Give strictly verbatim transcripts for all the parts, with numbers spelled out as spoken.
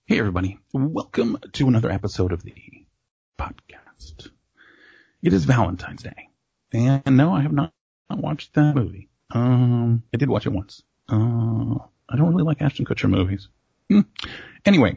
Hey everybody, welcome to another episode of the podcast. It is Valentine's Day, and no, I have not, not watched that movie. Um, I did watch it once. Uh, I don't really like Ashton Kutcher movies. Hmm. Anyway,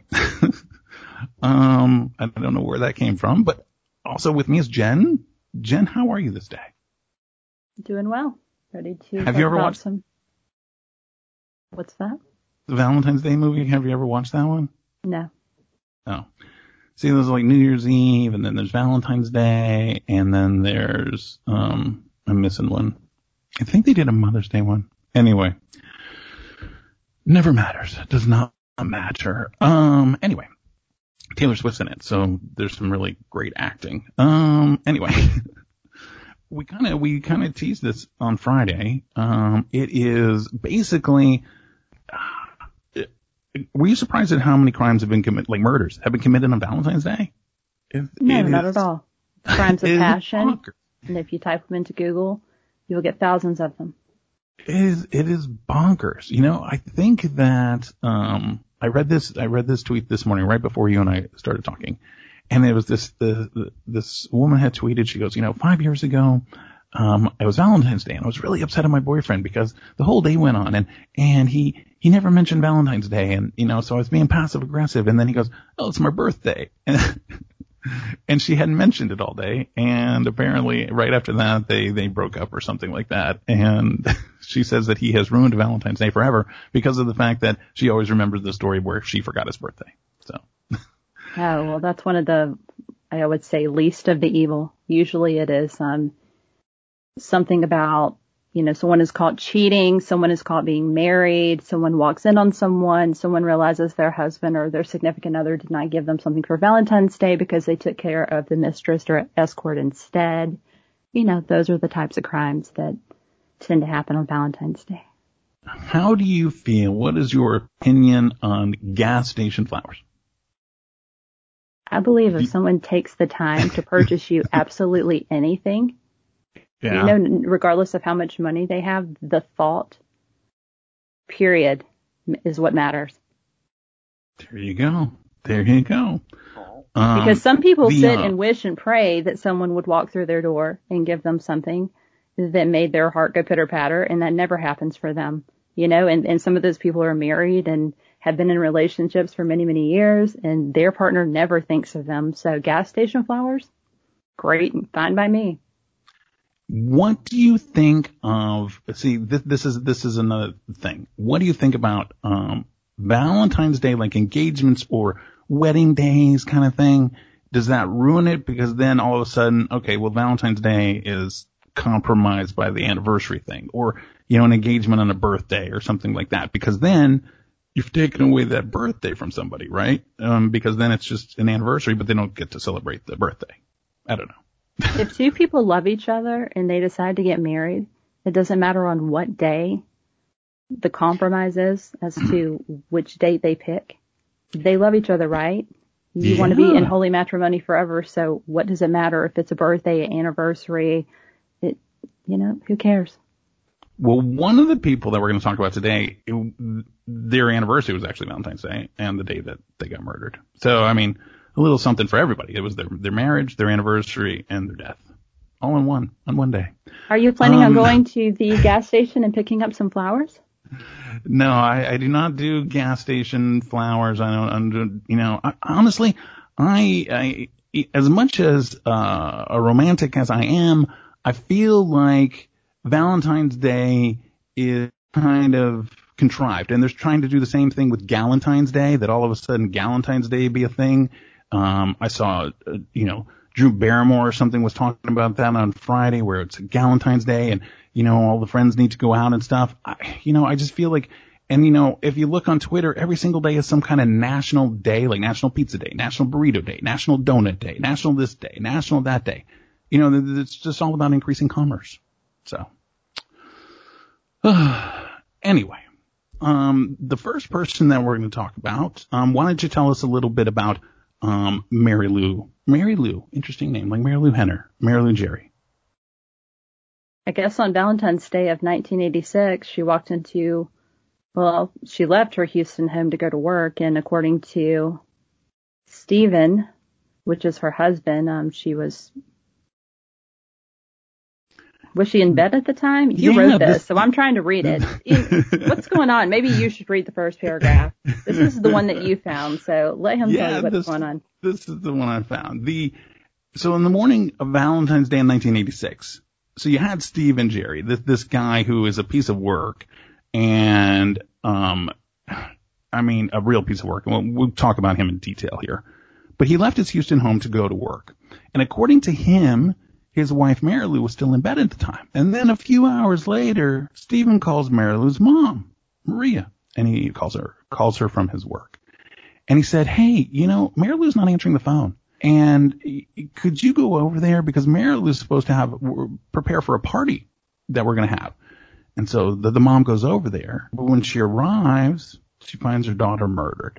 um, I don't know where that came from, but also with me is Jen. Jen, how are you this day? Doing well. Ready to have talk you ever about watched some... What's that? The Valentine's Day movie. Have you ever watched that one? No. Oh. See, there's like New Year's Eve, and then there's Valentine's Day, and then there's, um, I'm missing one. I think they did a Mother's Day one. Anyway. Never matters. It does not matter. Um, anyway. Taylor Swift's in it, so there's some really great acting. Um, anyway. we kind of, we kind of teased this on Friday. Um, it is basically, were you surprised at how many crimes have been committed, like murders, have been committed on Valentine's Day? It, no, it not is, at all. Crimes of passion. Bonkers. And if you type them into Google, you'll get thousands of them. It is, it is bonkers. You know, I think that, um, I read this, I read this tweet this morning right before you and I started talking. And it was this, the, the this woman had tweeted, she goes, you know, five years ago, Um, it was Valentine's Day, and I was really upset at my boyfriend because the whole day went on, and, and he, he never mentioned Valentine's Day, and, you know, so I was being passive aggressive, and then he goes, oh, it's my birthday. And, and she hadn't mentioned it all day, and apparently right after that, they, they broke up or something like that, and she says that he has ruined Valentine's Day forever because of the fact that she always remembers the story where she forgot his birthday, so. Oh, well, that's one of the, I would say, least of the evil. Usually it is, um, something about, you know, someone is caught cheating, someone is caught being married, someone walks in on someone, someone realizes their husband or their significant other did not give them something for Valentine's Day because they took care of the mistress or escort instead. You know, those are the types of crimes that tend to happen on Valentine's Day. How do you feel? What is your opinion on gas station flowers? I believe if someone takes the time to purchase you absolutely anything, yeah. You know, regardless of how much money they have, the thought, period, is what matters. There you go. There you go. Um, because some people the, sit uh, and wish and pray that someone would walk through their door and give them something that made their heart go pitter patter, and that never happens for them. You know, and, and some of those people are married and have been in relationships for many, many years, and their partner never thinks of them. So gas station flowers, great, fine by me. What do you think of, see, this, this is, this is another thing. What do you think about, um, Valentine's Day, like engagements or wedding days kind of thing? Does that ruin it? Because then all of a sudden, okay, well, Valentine's Day is compromised by the anniversary thing, or, you know, an engagement on a birthday or something like that. Because then you've taken away that birthday from somebody, right? Um, because then it's just an anniversary, but they don't get to celebrate the birthday. I don't know. If two people love each other and they decide to get married, it doesn't matter on what day the compromise is as to which date they pick. They love each other, right? You yeah. want to be in holy matrimony forever, so what does it matter if it's a birthday, anniversary? It, you know, who cares? Well, one of the people that we're going to talk about today, it, their anniversary was actually Valentine's Day and the day that they got murdered. So, I mean, a little something for everybody. It was their, their marriage, their anniversary, and their death. All in one, on one day. Are you planning um, on going to the gas station and picking up some flowers? No, I, I do not do gas station flowers. I don't, I'm, you know, I, honestly, I, I, as much as, uh, a romantic as I am, I feel like Valentine's Day is kind of contrived, and they're trying to do the same thing with Galentine's Day, that all of a sudden Galentine's Day be a thing. Um, I saw, uh, you know, Drew Barrymore or something was talking about that on Friday, where it's Galentine's Day and, you know, all the friends need to go out and stuff. I, you know, I just feel like, and you know, if you look on Twitter, every single day is some kind of national day, like National Pizza Day, National Burrito Day, National Donut Day, National this day, National that day. You know, it's just all about increasing commerce. So, uh, anyway, um, the first person that we're going to talk about, um, why don't you tell us a little bit about, um, Mary Lou? Mary Lou, interesting name, like Mary Lou Henner, Mary Lou Jerry. I guess on Valentine's Day of nineteen eighty-six, she walked into Well, she left her Houston home to go to work, and according to Stephen, which is her husband, um, she was, was she in bed at the time? You Yeah, wrote this, this- so I'm trying to read it. What's going on? Maybe you should read the first paragraph. This is the one that you found, so let him tell Yeah, you what's this, going on. this is the one I found. The So in the morning of Valentine's Day in nineteen eighty-six, so you had Steve and Jerry, this, this guy who is a piece of work, and, um, I mean, a real piece of work. And we'll, we'll talk about him in detail here. But he left his Houston home to go to work. And according to him, his wife Mary Lou was still in bed at the time. And then a few hours later, Stephen calls Mary Lou's mom, Maria, and he calls her, calls her from his work. And he said, hey, you know, Mary Lou's not answering the phone. And could you go over there? Because Mary Lou's supposed to have, prepare for a party that we're going to have. And so the, the mom goes over there. But when she arrives, she finds her daughter murdered.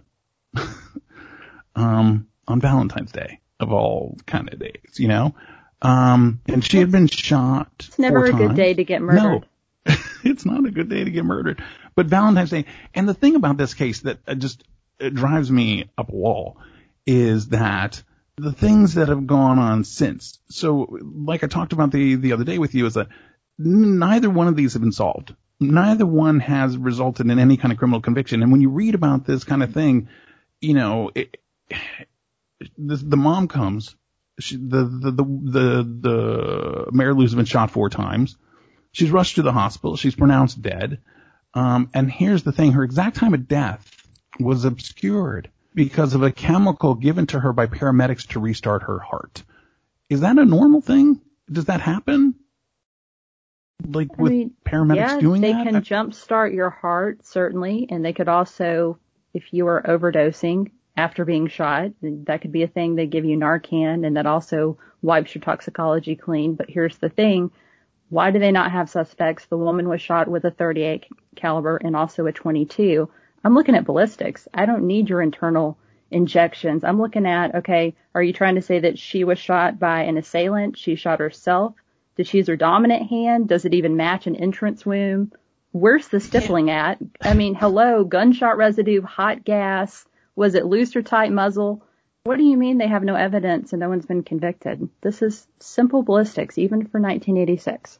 um, on Valentine's Day, of all kind of days, you know? Um, and she had been shot. It's never four a times. good day to get murdered. No, it's not a good day to get murdered. But Valentine's Day, and the thing about this case that just it drives me up a wall is that the things that have gone on since. So, like I talked about the, the other day with you, is that neither one of these have been solved. Neither one has resulted in any kind of criminal conviction. And when you read about this kind of thing, you know, it, the, the mom comes, she, the, the, the, the, the Mary Lou's been shot four times. She's rushed to the hospital. She's pronounced dead. Um, and here's the thing. Her exact time of death was obscured because of a chemical given to her by paramedics to restart her heart. Is that a normal thing? Does that happen? Like I with mean, paramedics yeah, doing they that? can jumpstart your heart, certainly. And they could also, if you were overdosing after being shot, that could be a thing. They give you Narcan, and that also wipes your toxicology clean. But here's the thing. Why do they not have suspects? The woman was shot with a thirty-eight caliber and also a twenty-two. I'm looking at ballistics. I don't need your internal injections. I'm looking at, okay, are you trying to say that she was shot by an assailant? She shot herself? Did she use her dominant hand? Does it even match an entrance wound? Where's the stippling at? I mean, hello, gunshot residue, hot gas. Was it loose or tight muzzle? What do you mean they have no evidence and no one's been convicted? This is simple ballistics, even for nineteen eighty-six.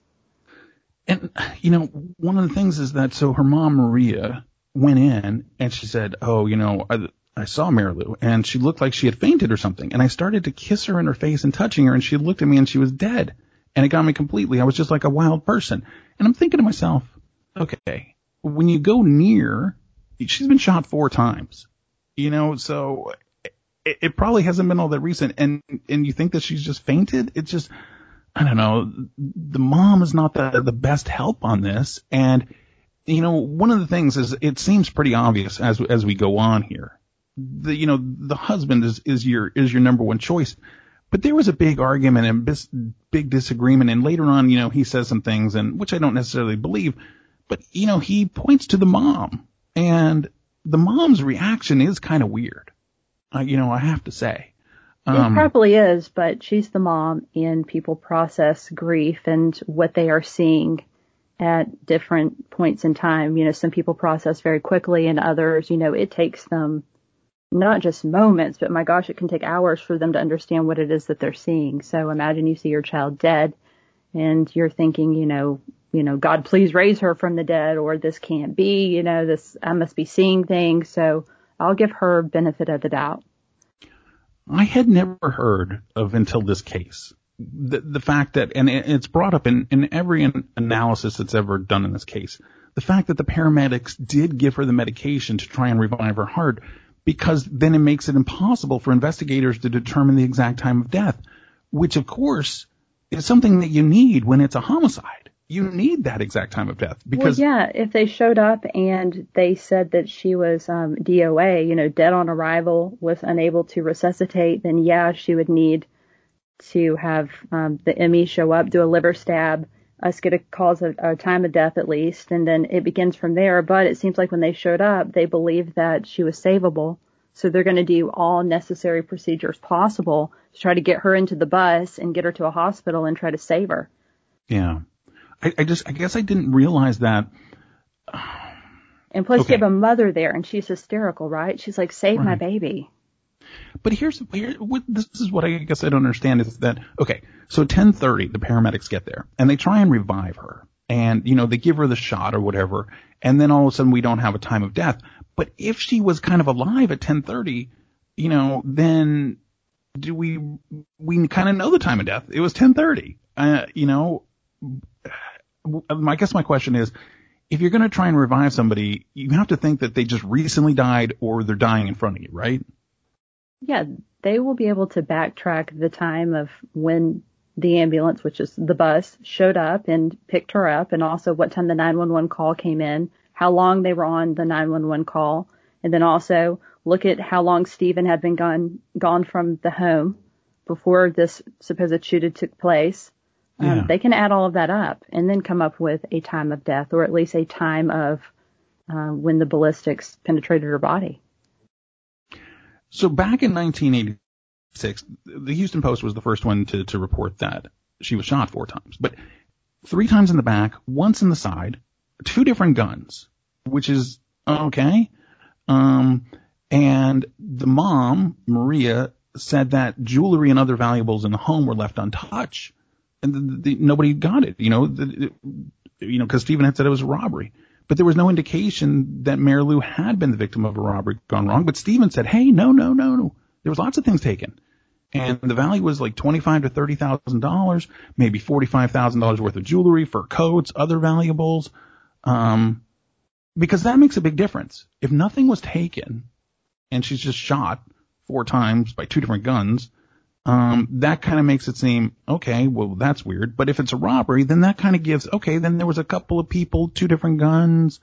And, you know, one of the things is that, so her mom, Maria, went in and she said, oh, you know, I, I saw Mary Lou and she looked like she had fainted or something. And I started to kiss her in her face and touching her, and she looked at me and she was dead. And it got me completely. I was just like a wild person. And I'm thinking to myself, okay, when you go near, she's been shot four times, you know, so it, it probably hasn't been all that recent. And, and you think that she's just fainted? It's just, I don't know. The mom is not the, the best help on this. And, you know, one of the things is it seems pretty obvious as, as we go on here. The, you know, the husband is, is your, is your number one choice. But there was a big argument and bis- big disagreement. And later on, you know, he says some things, and which I don't necessarily believe, but, you know, he points to the mom, and the mom's reaction is kind of weird. Uh, you know, I have to say. Um, it probably is, but she's the mom, and people process grief and what they are seeing at different points in time. You know, some people process very quickly, and others, you know, it takes them not just moments, but my gosh, it can take hours for them to understand what it is that they're seeing. So imagine you see your child dead and you're thinking, you know, you know, God, please raise her from the dead, or this can't be, you know, this, I must be seeing things. So I'll give her benefit of the doubt. I had never heard of until this case. The, the fact that, and it's brought up in, in every analysis that's ever done in this case, the fact that the paramedics did give her the medication to try and revive her heart, because then it makes it impossible for investigators to determine the exact time of death, which, of course, is something that you need when it's a homicide. You need that exact time of death. Because well, yeah, if they showed up and they said that she was um, D O A, you know, dead on arrival, was unable to resuscitate, then, yeah, she would need to have um, the M E show up, do a liver stab, us get a cause of a time of death at least, and then it begins from there. But it seems like when they showed up, they believed that she was savable. So they're going to do all necessary procedures possible to try to get her into the bus and get her to a hospital and try to save her. Yeah. I, I just, I guess I didn't realize that. And plus Okay. you have a mother there and she's hysterical, right? She's like, save my Right. baby. But here's, here, what, this is what I guess I don't understand is that, okay, so ten thirty, the paramedics get there and they try and revive her and, you know, they give her the shot or whatever. And then all of a sudden we don't have a time of death. But if she was kind of alive at ten thirty, you know, then do we, we kind of know the time of death. It was ten thirty. Uh, you know, I guess my question is, if you're going to try and revive somebody, you have to think that they just recently died or they're dying in front of you, right? Yeah, they will be able to backtrack the time of when the ambulance, which is the bus, showed up and picked her up, and also what time the nine one one call came in, how long they were on the nine one one call, and then also look at how long Stephen had been gone gone from the home before this supposed shooting took place. Um, Yeah. They can add all of that up and then come up with a time of death, or at least a time of uh, when the ballistics penetrated her body. So back in nineteen eighty-six, the Houston Post was the first one to, to report that she was shot four times, but three times in the back, once in the side, two different guns, which is okay. Um, and the mom, Maria, said that jewelry and other valuables in the home were left untouched, and the, the, nobody got it. You know, the, you know, because Stephen had said it was a robbery. But there was no indication that Mary Lou had been the victim of a robbery gone wrong. But Stephen said, hey, no, no, no, no. There was lots of things taken. And the value was like twenty-five to thirty thousand dollars, maybe forty-five thousand dollars worth of jewelry, fur coats, other valuables. Um, because that makes a big difference. If nothing was taken and she's just shot four times by two different guns, Um, that kind of makes it seem, okay, well, that's weird. But if it's a robbery, then that kind of gives, okay, then there was a couple of people, two different guns.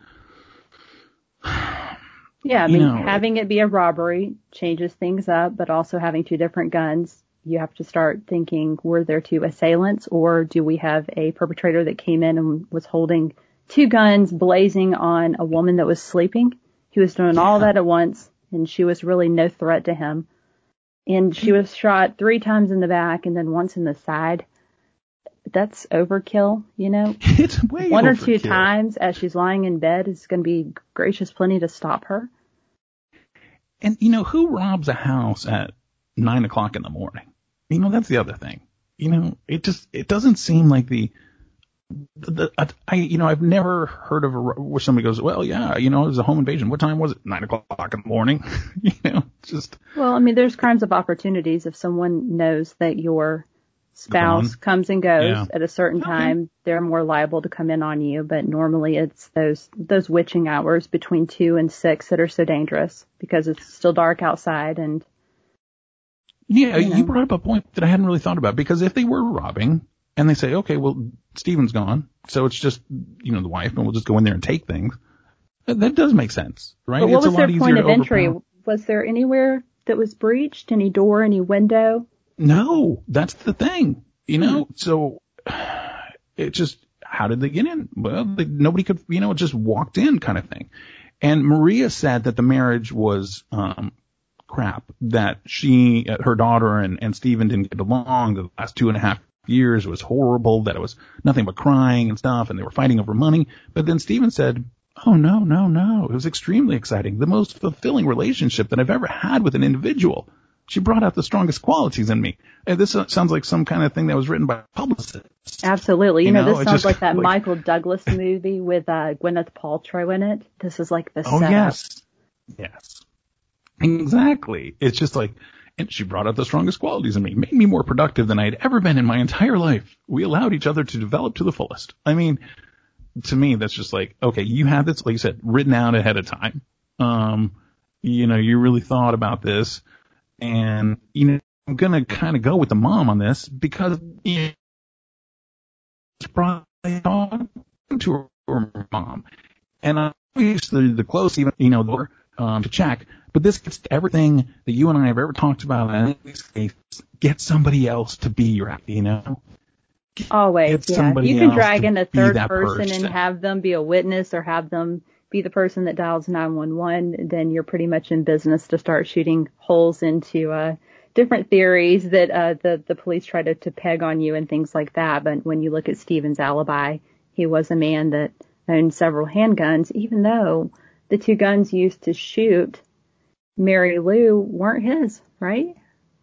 Yeah, I You mean, know, having it be a robbery changes things up, but also having two different guns, you have to start thinking, were there two assailants, or do we have a perpetrator that came in and was holding two guns blazing on a woman that was sleeping? He was doing all that at once, and she was really no threat to him. And she was shot three times in the back and then once in the side. That's overkill, you know? It's way One or overkill. two times as she's lying in bed is going to be gracious plenty to stop her. And, you know, who robs a house at nine o'clock in the morning? You know, that's the other thing. You know, it just, it doesn't seem like the, the, the I, you know, I've never heard of a, where somebody goes, well, yeah, you know, it was a home invasion. What time was it? Nine o'clock in the morning. You know, just. Well, I mean, there's crimes of opportunities. If someone knows that your spouse Gone. comes and goes Yeah. at a certain Okay. time, they're more liable to come in on you. But normally it's those, those witching hours between two and six that are so dangerous because it's still dark outside. And Yeah, you know. you brought up a point that I hadn't really thought about, because if they were robbing and they say, okay, well, Stephen's gone, so it's just, you know, the wife, and we'll just go in there and take things. That, that does make sense, right? But what It's a was their lot point easier of to entry? overpower. Was there anywhere that was breached? Any door, any window? No, that's the thing, you know? Hmm. So it just, how did they get in? Well, they, nobody could, you know, it just walked in kind of thing. And Maria said that the marriage was, um, crap, that she, uh, her daughter and, and Stephen didn't get along. The last two and a half years was horrible, that it was nothing but crying and stuff, and they were fighting over money. But then Stephen said, oh, no, no, no. It was extremely exciting. The most fulfilling relationship that I've ever had with an individual. She brought out the strongest qualities in me. And this sounds like some kind of thing that was written by a publicist. Absolutely. You, You know, know, this it sounds just like that like- Michael Douglas movie with uh, Gwyneth Paltrow in it. This is like the Oh, setup. yes. Yes. Exactly. It's just like, and she brought out the strongest qualities in me, made me more productive than I had ever been in my entire life. We allowed each other to develop to the fullest. I mean, to me, that's just like, okay, you had this, like you said, written out ahead of time. Um, you know, you really thought about this, and, you know, I'm going to kind of go with the mom on this because, you know, it's probably talking to her, her mom. And obviously the close, even, you know, the, um, to check, but this gets to everything that you and I have ever talked about. In this case, get somebody else to be your, you know, Always, Get yeah. somebody You can else drag to in a be third that person, person. and have them be a witness or have them be the person that dials nine one one, then you're pretty much in business to start shooting holes into uh, different theories that uh, the, the police try to, to peg on you and things like that. But when you look at Stephen's alibi, he was a man that owned several handguns, even though the two guns used to shoot Mary Lou weren't his, right?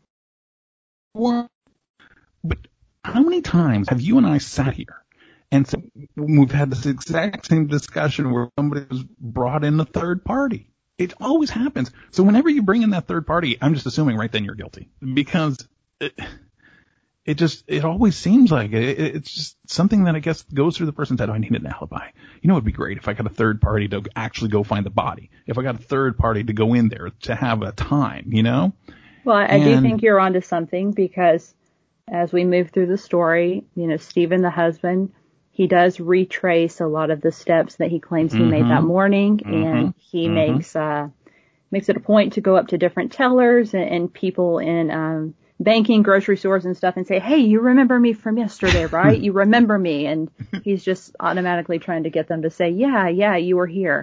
Well, but how many times have you and I sat here and so we've had this exact same discussion where somebody was brought in a third party? It always happens. So whenever you bring in that third party, I'm just assuming right then you're guilty, because it, it just, it always seems like it, it, it's just something that I guess goes through the person's head. Oh, I need an alibi. You know, it'd be great if I got a third party to actually go find the body. If I got a third party to go in there to have a time, you know? Well, I and, do think you're onto something, because as we move through the story, you know, Stephen, the husband, he does retrace a lot of the steps that he claims he mm-hmm, made that morning, mm-hmm, and he mm-hmm. makes uh makes it a point to go up to different tellers and, and people in um banking, grocery stores and stuff and say, hey, you remember me from yesterday, right? You remember me. And he's just automatically trying to get them to say, yeah, yeah, you were here.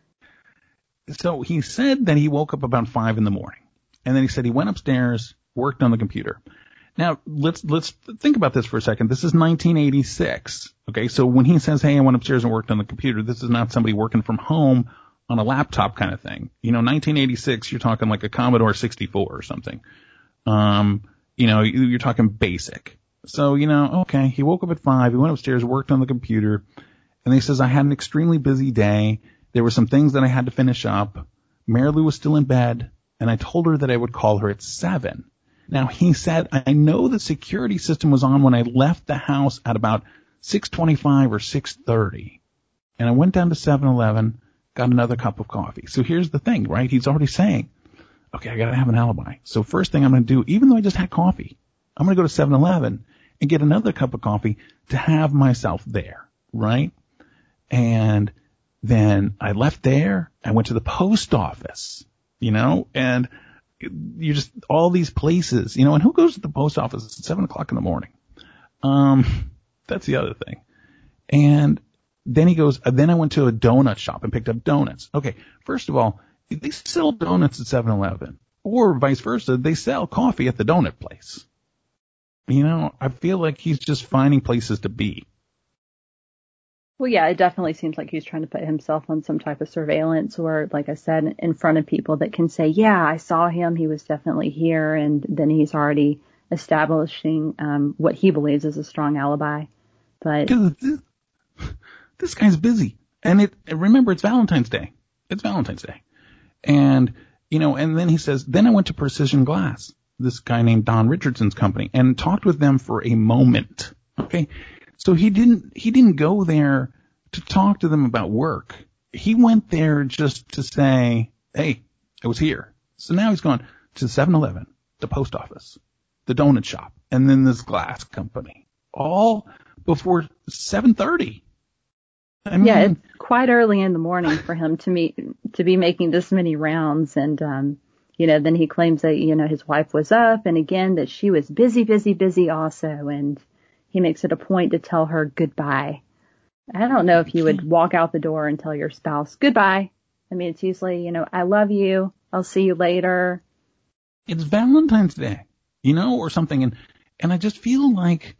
So he said that he woke up about five in the morning, and then he said he went upstairs, worked on the computer. Now, let's let's think about this for a second. This is nineteen eighty-six, okay? So when he says, hey, I went upstairs and worked on the computer, this is not somebody working from home on a laptop kind of thing. You know, nineteen eighty-six, you're talking like a Commodore sixty-four or something. Um, you know, you're talking basic. So, you know, okay, he woke up at five, he went upstairs, worked on the computer, and he says, I had an extremely busy day. There were some things that I had to finish up. Mary Lou was still in bed, and I told her that I would call her at seven. Now, he said, I know the security system was on when I left the house at about six twenty-five or six thirty. And I went down to seven eleven, got another cup of coffee. So here's the thing, right? He's already saying, okay, I got to have an alibi. So first thing I'm going to do, even though I just had coffee, I'm going to go to seven eleven and get another cup of coffee to have myself there, right? And then I left there. I went to the post office, you know, and you just, all these places, you know, and who goes to the post office at seven o'clock in the morning? Um, that's the other thing. And then he goes, then I went to a donut shop and picked up donuts. Okay. First of all, they sell donuts at seven eleven, or vice versa. They sell coffee at the donut place. You know, I feel like he's just finding places to be. Well, yeah, it definitely seems like he's trying to put himself on some type of surveillance, or, like I said, in front of people that can say, yeah, I saw him. He was definitely here. And then he's already establishing um, what he believes is a strong alibi. But this, this guy's busy. And it, remember, it's Valentine's Day. It's Valentine's Day. And, you know, and then he says, then I went to Precision Glass, this guy named Don Richardson's company, and talked with them for a moment. Okay. So he didn't, he didn't go there to talk to them about work. He went there just to say, hey, I was here. So now he's gone to seven eleven, the post office, the donut shop, and then this glass company, all before seven thirty. I mean, yeah, it's quite early in the morning for him to meet, to be making this many rounds. And, um, you know, then he claims that, you know, his wife was up, and again, that she was busy, busy, busy also. And he makes it a point to tell her goodbye. I don't know if you would walk out the door and tell your spouse goodbye. I mean, it's usually, you know, I love you. I'll see you later. It's Valentine's Day, you know, or something. And, and I just feel like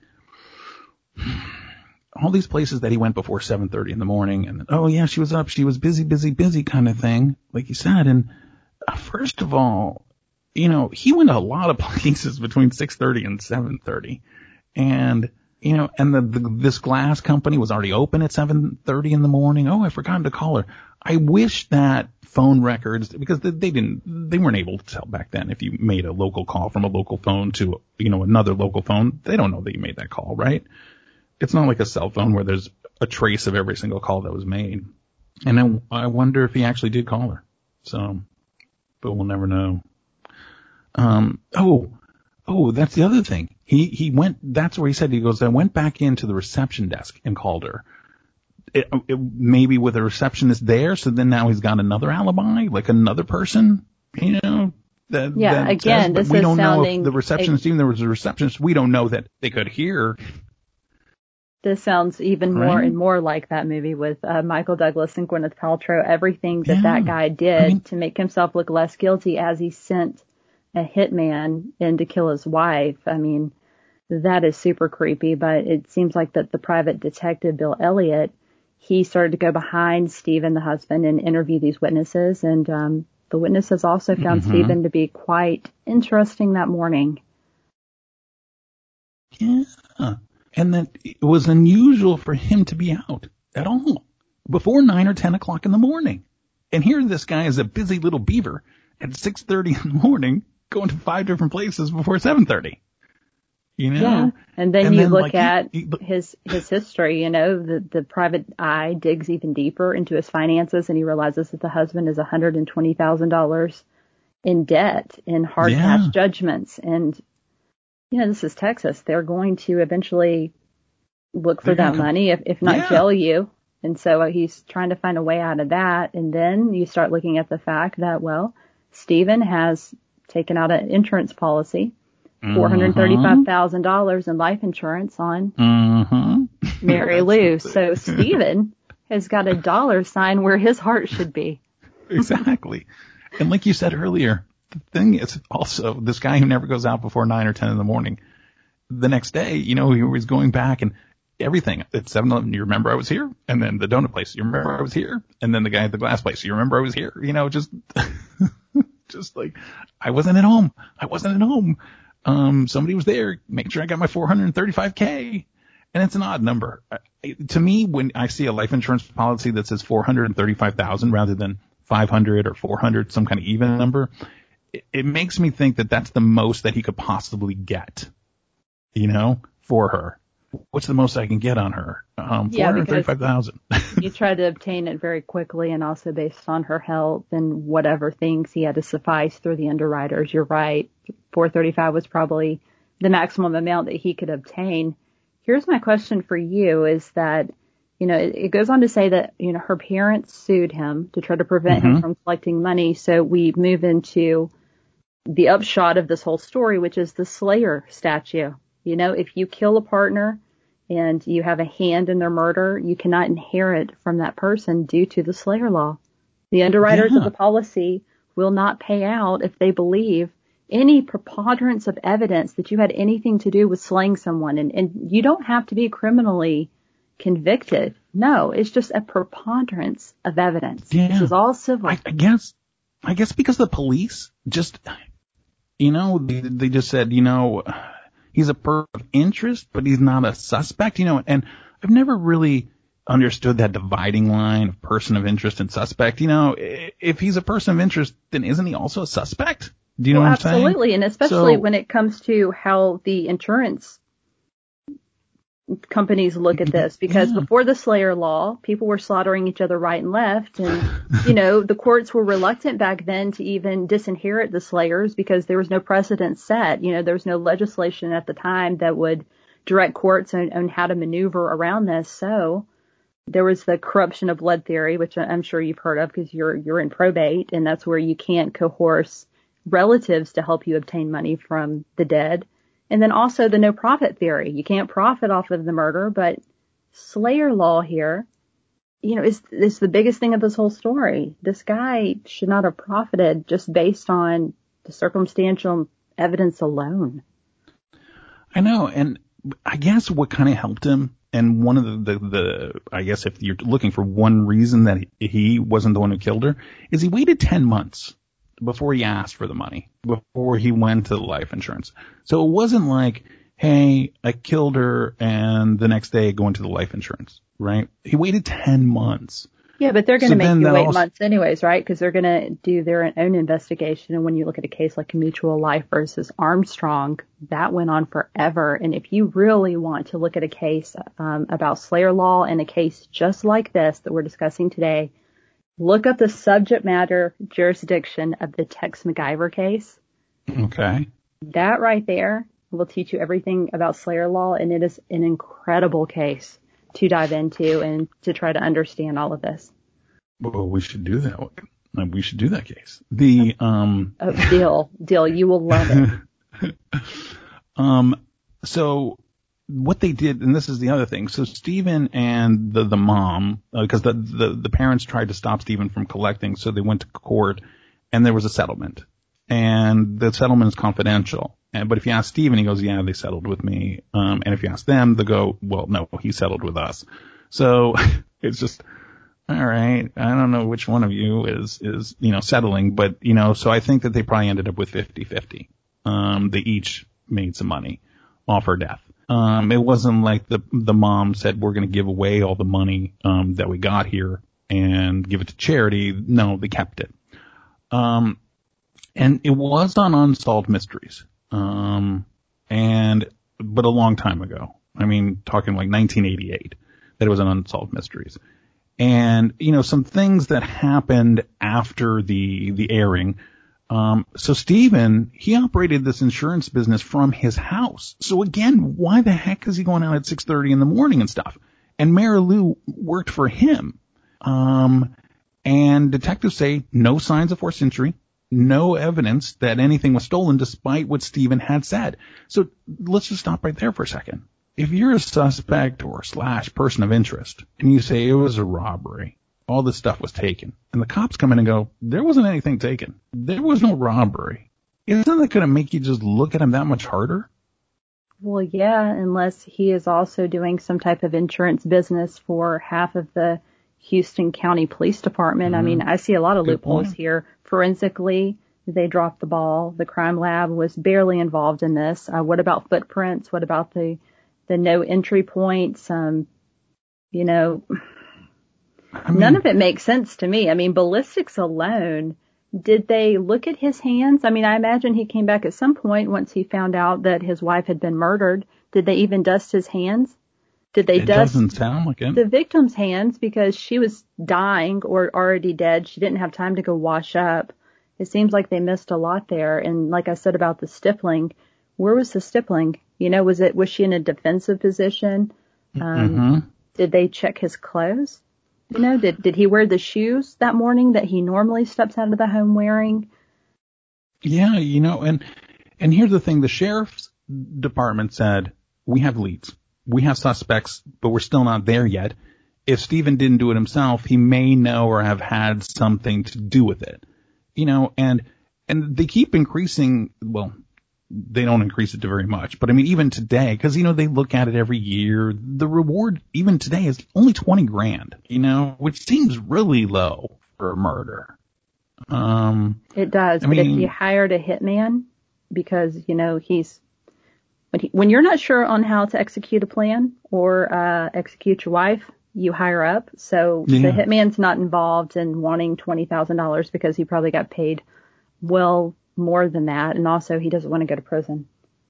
all these places that he went before seven thirty in the morning, and, oh yeah, she was up, she was busy, busy, busy kind of thing, like you said. And uh, first of all, you know, he went to a lot of places between six thirty and seven thirty. And, you know, and the, the this glass company was already open at seven thirty in the morning. Oh, I forgot to call her. I wish that phone records, because they, they didn't, they weren't able to tell back then if you made a local call from a local phone to, you know, another local phone. They don't know that you made that call, right? It's not like a cell phone where there's a trace of every single call that was made. And then I wonder if he actually did call her. So, but we'll never know. Um, oh, oh, that's the other thing. He, he went, that's where he said, he goes, I went back into the reception desk and called her. It, it, maybe with a receptionist there. So then now he's got another alibi, like another person, you know, that, yeah, that again, says, this we is don't sounding, know if the receptionist, even there was a receptionist, we don't know that they could hear. This sounds even right? more and more like that movie with uh, Michael Douglas and Gwyneth Paltrow. Everything that yeah. that guy did I mean, to make himself look less guilty as he sent a hitman in to kill his wife. I mean, that is super creepy, but it seems like that the private detective, Bill Elliott, he started to go behind Stephen, the husband, and interview these witnesses. And um, the witnesses also found mm-hmm. Stephen to be quite interesting that morning. Yeah. And that it was unusual for him to be out at all before nine or ten o'clock in the morning. And here this guy is a busy little beaver at six thirty in the morning going to five different places before seven thirty. You know? Yeah. And then and you then, look like, at he, he, his his history, you know, the, the private eye digs even deeper into his finances, and he realizes that the husband is one hundred twenty thousand dollars in debt in hard yeah. cash judgments. And, you know, this is Texas. They're going to eventually look for They're that money, if, if not yeah. jail you. And so he's trying to find a way out of that. And then you start looking at the fact that, well, Stephen has taken out an insurance policy, four hundred thirty-five thousand dollars in life insurance on mm-hmm. Mary Lou. So Stephen has got a dollar sign where his heart should be. Exactly. And like you said earlier, the thing is also this guy who never goes out before nine or ten in the morning, the next day, you know, he was going back and everything at seven eleven, you remember I was here? And then the donut place, you remember I was here? And then the guy at the glass place, you remember I was here? You know, just, just like, I wasn't at home. I wasn't at home. Um, somebody was there making sure I got my four hundred thirty-five K. And it's an odd number. I, to me, when I see a life insurance policy that says four hundred thirty-five thousand rather than five hundred or four hundred, some kind of even number, it, it makes me think that that's the most that he could possibly get, you know, for her. What's the most I can get on her? Um, yeah, four hundred thirty-five thousand. You tried to obtain it very quickly, and also based on her health and whatever things he had to suffice through the underwriters. You're right. four thirty-five was probably the maximum amount that he could obtain. Here's my question for you is that, you know, it, it goes on to say that, you know, her parents sued him to try to prevent mm-hmm. him from collecting money. So we move into the upshot of this whole story, which is the Slayer statute. You know, if you kill a partner and you have a hand in their murder, you cannot inherit from that person due to the Slayer law. The underwriters yeah. of the policy will not pay out if they believe any preponderance of evidence that you had anything to do with slaying someone. And, and you don't have to be criminally convicted. No, it's just a preponderance of evidence. Yeah. This is all civil. I, I guess, I guess because the police just, you know, they, they just said, you know, he's a person of interest, but he's not a suspect, you know, and I've never really understood that dividing line of person of interest and suspect. You know, if he's a person of interest, then isn't he also a suspect? Do you know well, what I'm saying? Absolutely. And especially so, when it comes to how the insurance companies look at this, because yeah. before the Slayer law, people were slaughtering each other right and left. And, you know, the courts were reluctant back then to even disinherit the Slayers because there was no precedent set. You know, there was no legislation at the time that would direct courts on, on how to maneuver around this. So there was the corruption of blood theory, which I'm sure you've heard of because you're, you're in probate, and that's where you can't coerce relatives to help you obtain money from the dead. And then also the no profit theory. You can't profit off of the murder, but Slayer law here, you know, is, is the biggest thing of this whole story. This guy should not have profited just based on the circumstantial evidence alone. I know. And I guess what kind of helped him, and one of the, the, the, I guess if you're looking for one reason that he wasn't the one who killed her, is he waited ten months before he asked for the money, before he went to the life insurance. So it wasn't like, hey, I killed her and the next day go into the life insurance, right? He waited ten months. Yeah, but they're going to so make you wait also, months anyways, right? Because they're going to do their own investigation. And when you look at a case like Mutual Life versus Armstrong, that went on forever. And if you really want to look at a case um, about Slayer law and a case just like this that we're discussing today, look up the subject matter jurisdiction of the Tex MacGyver case. Okay. That right there will teach you everything about Slayer law, and it is an incredible case to dive into and to try to understand all of this. Well, we should do that. We should do that case. The um. Oh, deal, deal. You will love it. um. So. What they did, and this is the other thing. So Stephen and the the mom, because uh, the, the the parents tried to stop Stephen from collecting, so they went to court, and there was a settlement, and the settlement is confidential. And but if you ask Stephen, he goes, "Yeah, they settled with me." Um, and if you ask them, they go, "Well, no, he settled with us." So It's just, all right, I don't know which one of you is, is, you know, settling, but, you know, so I think that they probably ended up with fifty-fifty. Um, they each made some money off her death. Um, it wasn't like the, the mom said, we're going to give away all the money, um, that we got here and give it to charity. No, they kept it. Um, and it was on Unsolved Mysteries. Um, and, but a long time ago. I mean, talking like nineteen eighty-eight, that it was on Unsolved Mysteries. And, you know, some things that happened after the, the airing. Um, so Stephen, he operated this insurance business from his house. So again, why the heck is he going out at six thirty in the morning and stuff? And Mary Lou worked for him. Um, and detectives say no signs of forced entry, no evidence that anything was stolen despite what Stephen had said. So let's just stop right there for a second. If you're a suspect or slash person of interest and you say it was a robbery, all this stuff was taken, and the cops come in and go, there wasn't anything taken. There was no robbery. Isn't that going to make you just look at him that much harder? Well, yeah, unless he is also doing some type of insurance business for half of the Houston County Police Department. Mm-hmm. I mean, I see a lot of Good loopholes point. Here. Forensically, they dropped the ball. The crime lab was barely involved in this. Uh, what about footprints? What about the, the no entry points? Um, you know... I mean, none of it makes sense to me. I mean, ballistics alone, did they look at his hands? I mean, I imagine he came back at some point once he found out that his wife had been murdered. Did they even dust his hands? Did they it dust doesn't sound like it. the victim's hands because she was dying or already dead? She didn't have time to go wash up. It seems like they missed a lot there. And like I said about the stippling, where was the stippling? You know, was it was she in a defensive position? Um, mm-hmm. Did they check his clothes? You know, did did he wear the shoes that morning that he normally steps out of the home wearing? Yeah, you know, and and here's the thing. The sheriff's department said, we have leads. We have suspects, but we're still not there yet. If Stephen didn't do it himself, he may know or have had something to do with it. You know, and and they keep increasing, well, they don't increase it to very much. But I mean, even today, because, you know, they look at it every year, the reward even today is only twenty grand, you know, which seems really low for a murder. Um, it does. I but mean, if you hired a hitman, because, you know, he's, when, he, when you're not sure on how to execute a plan or uh, execute your wife, you hire up. So yeah. The hitman's not involved in wanting twenty thousand dollars because he probably got paid well more than that, and also he doesn't want to go to prison.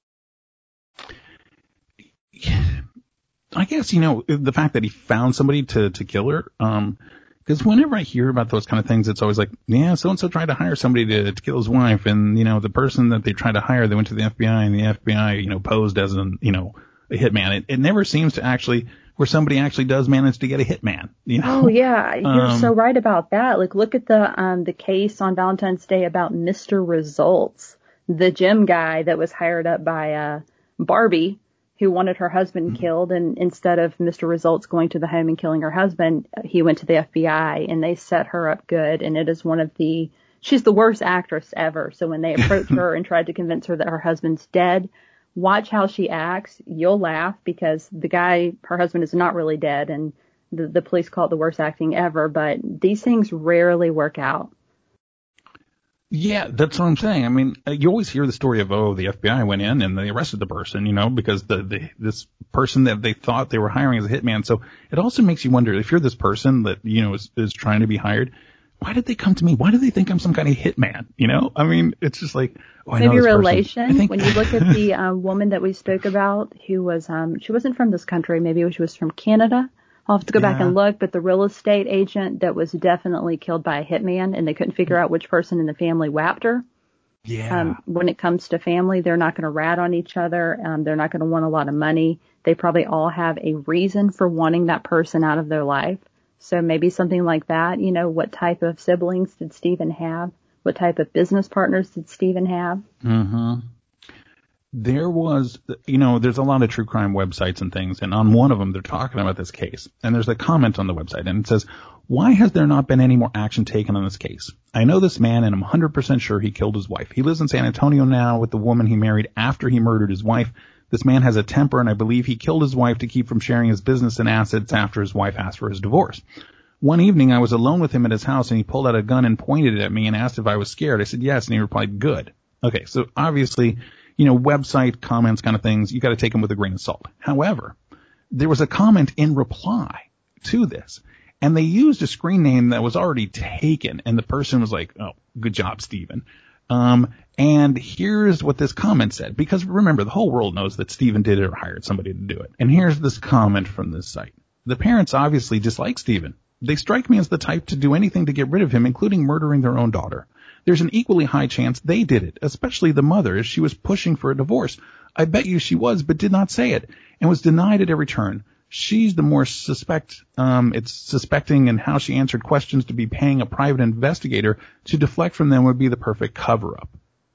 I guess, you know, the fact that he found somebody to, to kill her, um, because whenever I hear about those kind of things, it's always like, yeah, so-and-so tried to hire somebody to, to kill his wife, and, you know, the person that they tried to hire, they went to the F B I, and the F B I, you know, posed as an, you know, a hitman. It, it never seems to actually, where somebody actually does manage to get a hitman, you know? Oh, yeah, you're um, so right about that. Like, look at the um the case on Valentine's Day about Mister Results, the gym guy that was hired up by uh Barbie, who wanted her husband mm-hmm. killed, and instead of Mister Results going to the home and killing her husband, he went to the F B I, and they set her up good, and it is one of the, she's the worst actress ever, so when they approached her and tried to convince her that her husband's dead, watch how she acts. You'll laugh because the guy, her husband, is not really dead, and the, the police call it the worst acting ever, but these things rarely work out. Yeah, that's what I'm saying. I mean, you always hear the story of, oh, the F B I went in and they arrested the person, you know, because the, the this person that they thought they were hiring as a hitman. So it also makes you wonder, if you're this person that, you know, is, is trying to be hired, why did they come to me? Why do they think I'm some kind of hitman? You know, I mean, it's just like, oh, I know maybe this relation. Think- when you look at the uh, woman that we spoke about, who was, um, she wasn't from this country. Maybe she was from Canada. I'll have to go yeah. back and look. But the real estate agent that was definitely killed by a hitman, and they couldn't figure out which person in the family whapped her. Yeah. Um, when it comes to family, they're not going to rat on each other. Um, they're not going to want a lot of money. They probably all have a reason for wanting that person out of their life. So maybe something like that. You know, what type of siblings did Stephen have? What type of business partners did Stephen have? Mm-hmm. There was, you know, there's a lot of true crime websites and things, and on one of them, they're talking about this case. And there's a comment on the website, and it says, why has there not been any more action taken on this case? I know this man, and I'm one hundred percent sure he killed his wife. He lives in San Antonio now with the woman he married after he murdered his wife. This man has a temper, and I believe he killed his wife to keep from sharing his business and assets after his wife asked for his divorce. One evening, I was alone with him at his house, and he pulled out a gun and pointed it at me and asked if I was scared. I said yes, and he replied, good. Okay, so obviously, you know, website comments kind of things, you got to take them with a grain of salt. However, there was a comment in reply to this, and they used a screen name that was already taken, and the person was like, oh, good job, Stephen. Um, and here's what this comment said, because remember, the whole world knows that Stephen did it or hired somebody to do it. And here's this comment from this site. The parents obviously dislike Stephen. They strike me as the type to do anything to get rid of him, including murdering their own daughter. There's an equally high chance they did it, especially the mother, as she was pushing for a divorce. I bet you she was, but did not say it, and was denied at every turn. She's the more suspect, um, it's suspecting, and how she answered questions to be paying a private investigator to deflect from them would be the perfect cover-up.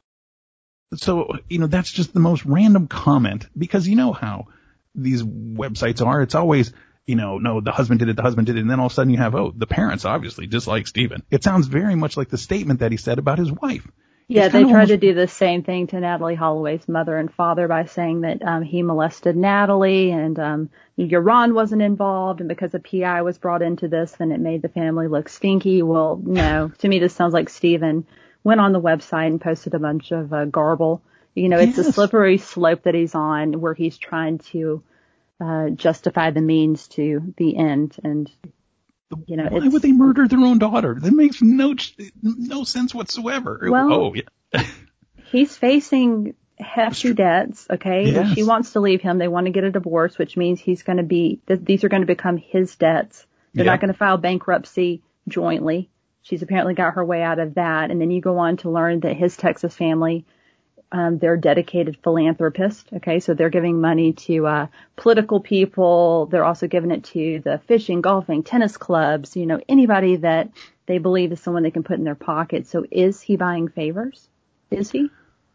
So, you know, that's just the most random comment, because you know how these websites are. It's always, you know, no, the husband did it, the husband did it, and then all of a sudden you have, oh, the parents obviously dislike Stephen. It sounds very much like the statement that he said about his wife. Yeah, they tried almost to do the same thing to Natalee Holloway's mother and father by saying that um, he molested Natalee, and um, Yaron wasn't involved, and because a P I was brought into this, then it made the family look stinky. Well, no, to me this sounds like Stephen went on the website and posted a bunch of uh, garble. You know, it's yes. a slippery slope that he's on, where he's trying to uh, justify the means to the end, and you know, why it's, would they murder their own daughter? That makes no no sense whatsoever. Well, oh, yeah. He's facing hefty debts, okay? Yes. She wants to leave him. They want to get a divorce, which means he's going to be, th- these are going to become his debts. They're yep. not going to file bankruptcy jointly. She's apparently got her way out of that. And then you go on to learn that his Texas family, um, they're dedicated philanthropists, okay? So they're giving money to uh political people. They're also giving it to the fishing, golfing, tennis clubs, you know, anybody that they believe is someone they can put in their pocket. So is he buying favors? Is he?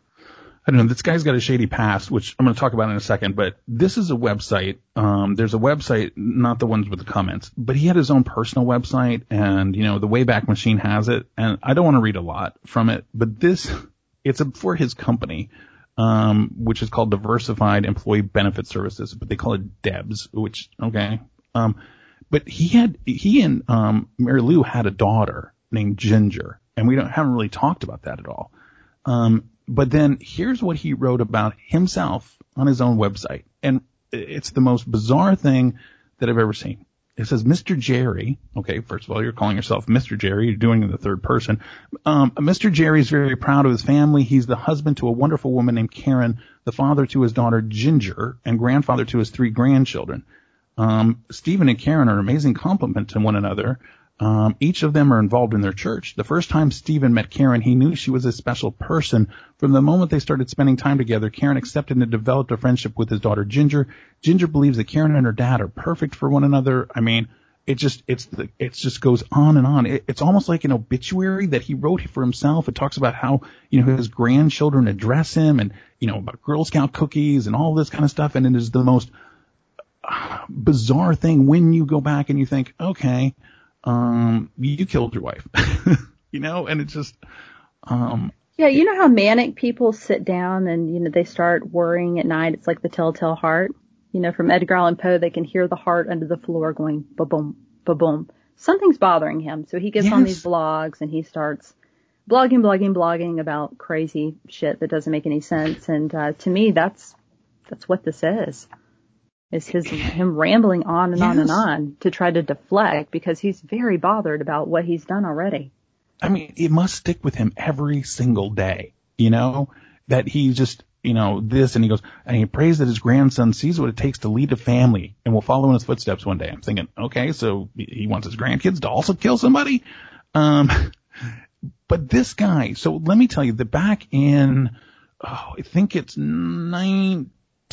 I don't know. This guy's got a shady past, which I'm going to talk about in a second, but this is a website. Um, there's a website, not the ones with the comments, but he had his own personal website, and, you know, the Wayback Machine has it, and I don't want to read a lot from it, but this, it's a, for his company, um, which is called Diversified Employee Benefit Services, but they call it D E B S, which, okay. Um, but he had, he and, um, Mary Lou had a daughter named Ginger, and we don't, haven't really talked about that at all. Um, But then here's what he wrote about himself on his own website. And it's the most bizarre thing that I've ever seen. It says, Mister Jerry. Okay, first of all, you're calling yourself Mister Jerry. You're doing it in the third person. Um, Mister Jerry is very proud of his family. He's the husband to a wonderful woman named Karen, the father to his daughter Ginger, and grandfather to his three grandchildren. Um, Stephen and Karen are an amazing complement to one another. Um, each of them are involved in their church. The first time Stephen met Karen, he knew she was a special person. From the moment they started spending time together, Karen accepted and developed a friendship with his daughter Ginger. Ginger believes that Karen and her dad are perfect for one another. I mean, it just, it's the, it just goes on and on. It, it's almost like an obituary that he wrote for himself. It talks about how, you know, his grandchildren address him, and, you know, about Girl Scout cookies and all this kind of stuff. And it is the most uh, bizarre thing when you go back and you think, okay, Um, you killed your wife, you know, and it's just, um, yeah, you know how manic people sit down and, you know, they start worrying at night. It's like the telltale heart, you know, from Edgar Allan Poe. They can hear the heart under the floor going ba-boom, ba-boom. Something's bothering him. So he gets yes. on these blogs and he starts blogging, blogging, blogging about crazy shit that doesn't make any sense. And, uh, to me, that's, that's what this is. Is his him rambling on and yes. on and on to try to deflect, because he's very bothered about what he's done already. I mean, it must stick with him every single day, you know, that he just, you know, this, and he goes, and he prays that his grandson sees what it takes to lead a family and will follow in his footsteps one day. I'm thinking, okay, so he wants his grandkids to also kill somebody. Um, but this guy, so let me tell you that back in, oh, I think it's nineteen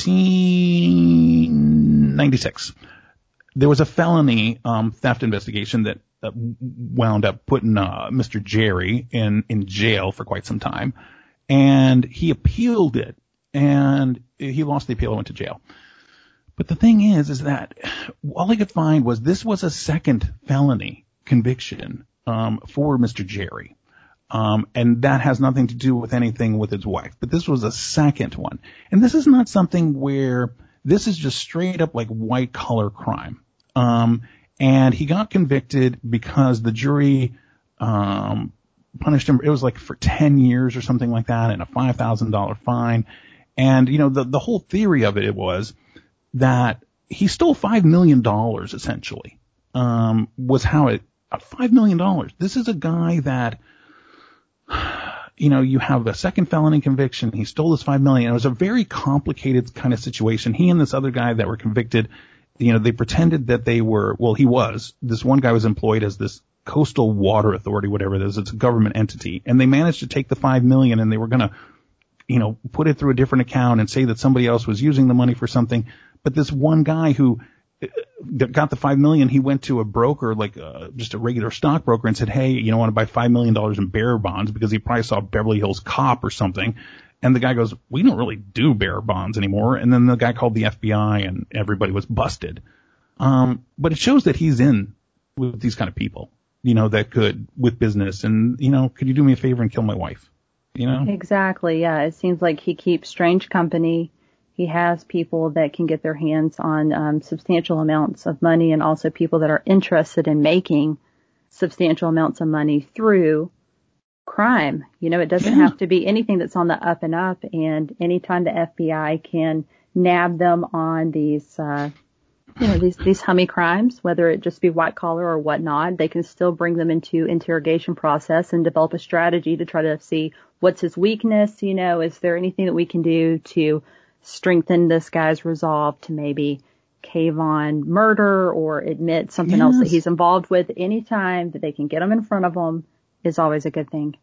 ninety-six, there was a felony um, theft investigation that uh, wound up putting uh, Mister Jerry in, in jail for quite some time, and he appealed it, and he lost the appeal and went to jail. But the thing is, is that all I could find was this was a second felony conviction um, for Mister Jerry. Um, and that has nothing to do with anything with his wife. But this was a second one. And this is not something where this is just straight up like white collar crime. Um, and he got convicted because the jury, um, punished him. It was like for ten years or something like that and a five thousand dollars fine. And, you know, the, the whole theory of it, it was that he stole five million dollars essentially, um, was how it, uh, five million dollars. This is a guy that, you know, you have a second felony conviction. He stole this five million dollars. It was a very complicated kind of situation. He and this other guy that were convicted, you know, they pretended that they were, well, he was, this one guy was employed as this Coastal Water Authority, whatever it is. It's a government entity. And they managed to take the five million dollars and they were going to, you know, put it through a different account and say that somebody else was using the money for something. But this one guy who got the five million dollars, he went to a broker, like uh, just a regular stockbroker, and said, hey, you know, I want to buy five million dollars in bearer bonds, because he probably saw Beverly Hills Cop or something. And the guy goes, we don't really do bearer bonds anymore. And then the guy called the F B I and everybody was busted. Um, but it shows that he's in with these kind of people, you know, that could, with business. And, you know, could you do me a favor and kill my wife? You know? Exactly. Yeah. It seems like he keeps strange company. He has people that can get their hands on um, substantial amounts of money, and also people that are interested in making substantial amounts of money through crime. You know, it doesn't Yeah. have to be anything that's on the up and up. And anytime the F B I can nab them on these, uh, you know, these, these hummy crimes, whether it just be white collar or whatnot, they can still bring them into interrogation process and develop a strategy to try to see what's his weakness. You know, is there anything that we can do to strengthen this guy's resolve to maybe cave on murder or admit something Yes. else that he's involved with. Anytime that they can get him in front of him is always a good thing.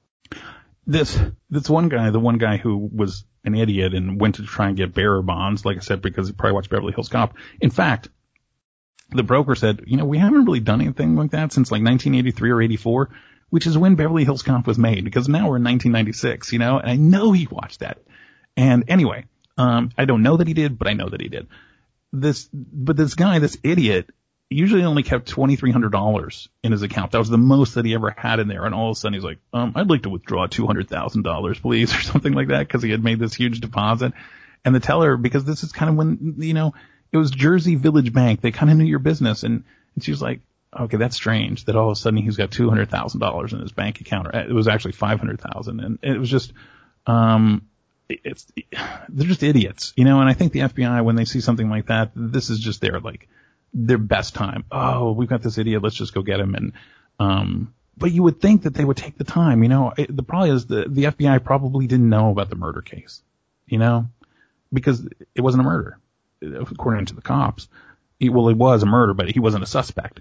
This, this one guy, the one guy who was an idiot and went to try and get bearer bonds, like I said, because he probably watched Beverly Hills Cop. In fact, the broker said, you know, we haven't really done anything like that since like nineteen eighty-three or eighty-four, which is when Beverly Hills Cop was made, because now we're in nineteen ninety-six, you know, and I know he watched that. And anyway, um, I don't know that he did, but I know that he did. This, but this guy, this idiot, usually only kept twenty-three hundred dollars in his account. That was the most that he ever had in there. And all of a sudden he's like, um, I'd like to withdraw two hundred thousand dollars, please, or something like that, because he had made this huge deposit. And the teller, because this is kind of when, you know, it was Jersey Village Bank. They kind of knew your business. And, and she was like, okay, that's strange that all of a sudden he's got two hundred thousand dollars in his bank account. It was actually five hundred thousand dollars. And it was just, um, it's, they're just idiots, you know, and I think the F B I, when they see something like that, this is just their, like, their best time. Oh, we've got this idiot. Let's just go get him. And, um, but you would think that they would take the time, you know. It, the problem is the, the F B I probably didn't know about the murder case, you know, because it wasn't a murder, according to the cops. He, well, it was a murder, but he wasn't a suspect.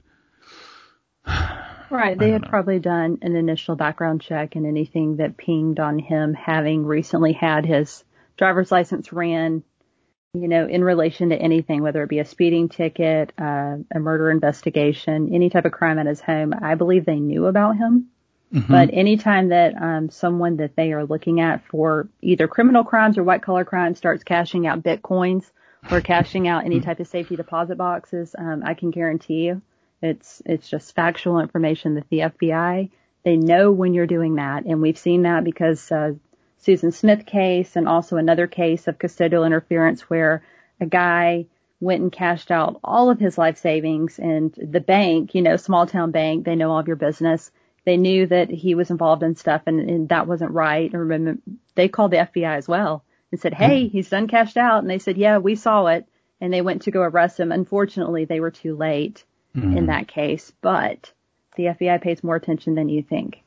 Right. They had know. probably done an initial background check, and anything that pinged on him having recently had his driver's license ran, you know, in relation to anything, whether it be a speeding ticket, uh, a murder investigation, any type of crime at his home, I believe they knew about him. Mm-hmm. But anytime that um, someone that they are looking at for either criminal crimes or white collar crimes starts cashing out Bitcoins or cashing out any type of safety deposit boxes, um, I can guarantee you it's it's just factual information that the F B I, they know when you're doing that. And we've seen that because uh, Susan Smith case, and also another case of custodial interference where a guy went and cashed out all of his life savings, and the bank, you know, small town bank, they know all of your business. They knew that he was involved in stuff, and, and that wasn't right. And remember, they called the F B I as well and said, hey, he's done cashed out. And they said, yeah, we saw it. And they went to go arrest him. Unfortunately, they were too late mm-hmm. in that case, but the F B I pays more attention than you think.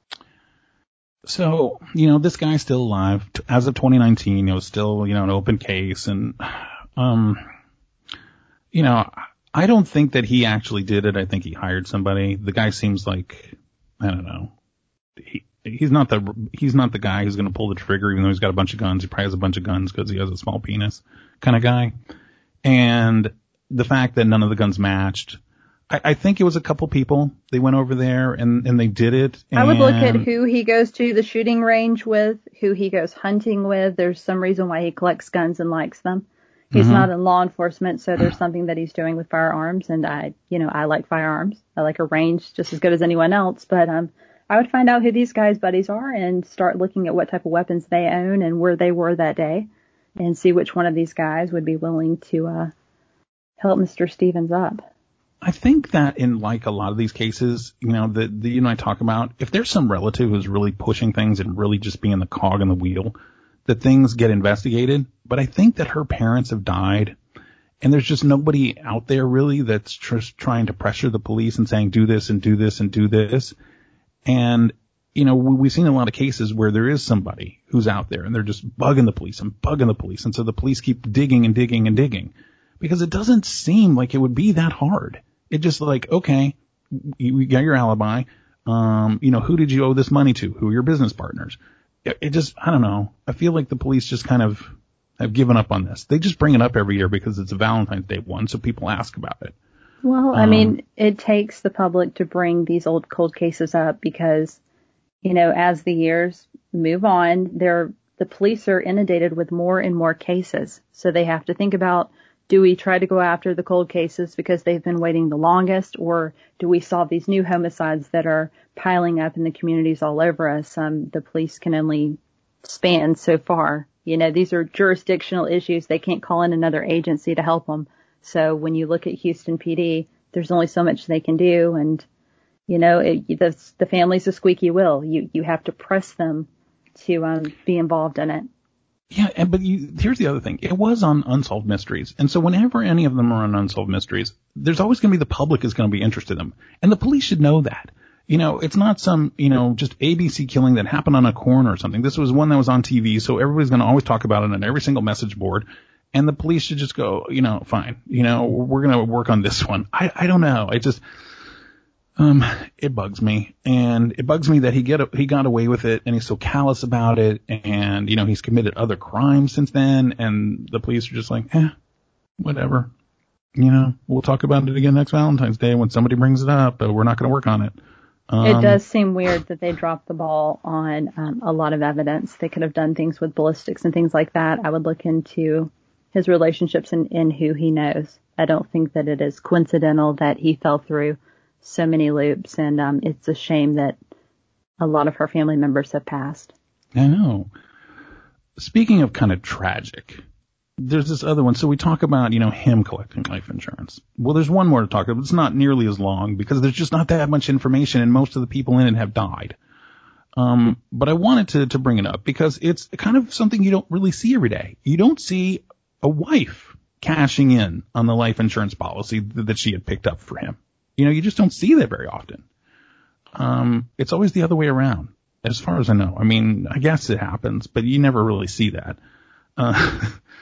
So, you know, this guy's still alive. As of twenty nineteen, it was still, you know, an open case. And, um, you know, I don't think that he actually did it. I think he hired somebody. The guy seems like, I don't know. He, he's not the, he's not the guy who's going to pull the trigger, even though he's got a bunch of guns. He probably has a bunch of guns because he has a small penis kind of guy. And the fact that none of the guns matched, I, I think it was a couple people. They went over there and, and they did it. And I would look at who he goes to the shooting range with, who he goes hunting with. There's some reason why he collects guns and likes them. He's mm-hmm. not in law enforcement, so there's something that he's doing with firearms. And I, you know, I like firearms. I like a range just as good as anyone else. But um, I would find out who these guys' buddies are and start looking at what type of weapons they own and where they were that day and see which one of these guys would be willing to uh, help Mister Stevens up. I think that in like a lot of these cases, you know, that the, you know, I talk about, if there's some relative who's really pushing things and really just being the cog in the wheel, that things get investigated. But I think that her parents have died and there's just nobody out there really that's just trying to pressure the police and saying, do this and do this and do this. And, you know, we've seen a lot of cases where there is somebody who's out there and they're just bugging the police and bugging the police. And so the police keep digging and digging and digging because it doesn't seem like it would be that hard. It just like, okay, you got your alibi. Um, you know, who did you owe this money to? Who are your business partners? It, it just, I don't know. I feel like the police just kind of have given up on this. They just bring it up every year because it's a Valentine's Day one, so people ask about it. Well, I um, mean, it takes the public to bring these old cold cases up because, you know, as the years move on, they're, the police are inundated with more and more cases. So they have to think about, do we try to go after the cold cases because they've been waiting the longest, or do we solve these new homicides that are piling up in the communities all over us? Um, the police can only span so far. You know, these are jurisdictional issues. They can't call in another agency to help them. So when you look at Houston P D, there's only so much they can do. And, you know, it, the, the family's a squeaky wheel. You, you have to press them to um, be involved in it. Yeah, and, but you, here's the other thing. It was on Unsolved Mysteries. And so whenever any of them are on Unsolved Mysteries, there's always going to be the public is going to be interested in them. And the police should know that. You know, it's not some, you know, just A B C killing that happened on a corner or something. This was one that was on T V, so everybody's going to always talk about it on every single message board. And the police should just go, you know, fine. You know, we're going to work on this one. I, I don't know. I just, um, it bugs me. And it bugs me that he get, he got away with it and he's so callous about it. And, you know, he's committed other crimes since then. And the police are just like, eh, whatever. You know, we'll talk about it again next Valentine's Day when somebody brings it up, but we're not going to work on it. Um, it does seem weird that they dropped the ball on um, a lot of evidence. They could have done things with ballistics and things like that. I would look into his relationships and, and who he knows. I don't think that it is coincidental that he fell through so many loops, and um, it's a shame that a lot of her family members have passed. I know. Speaking of kind of tragic, there's this other one. So we talk about, you know, him collecting life insurance. Well, there's one more to talk about. It's not nearly as long because there's just not that much information, and most of the people in it have died. Um, but I wanted to, to bring it up because it's kind of something you don't really see every day. You don't see a wife cashing in on the life insurance policy that she had picked up for him. You know, you just don't see that very often. Um, it's always the other way around, as far as I know. I mean, I guess it happens, but you never really see that. Uh,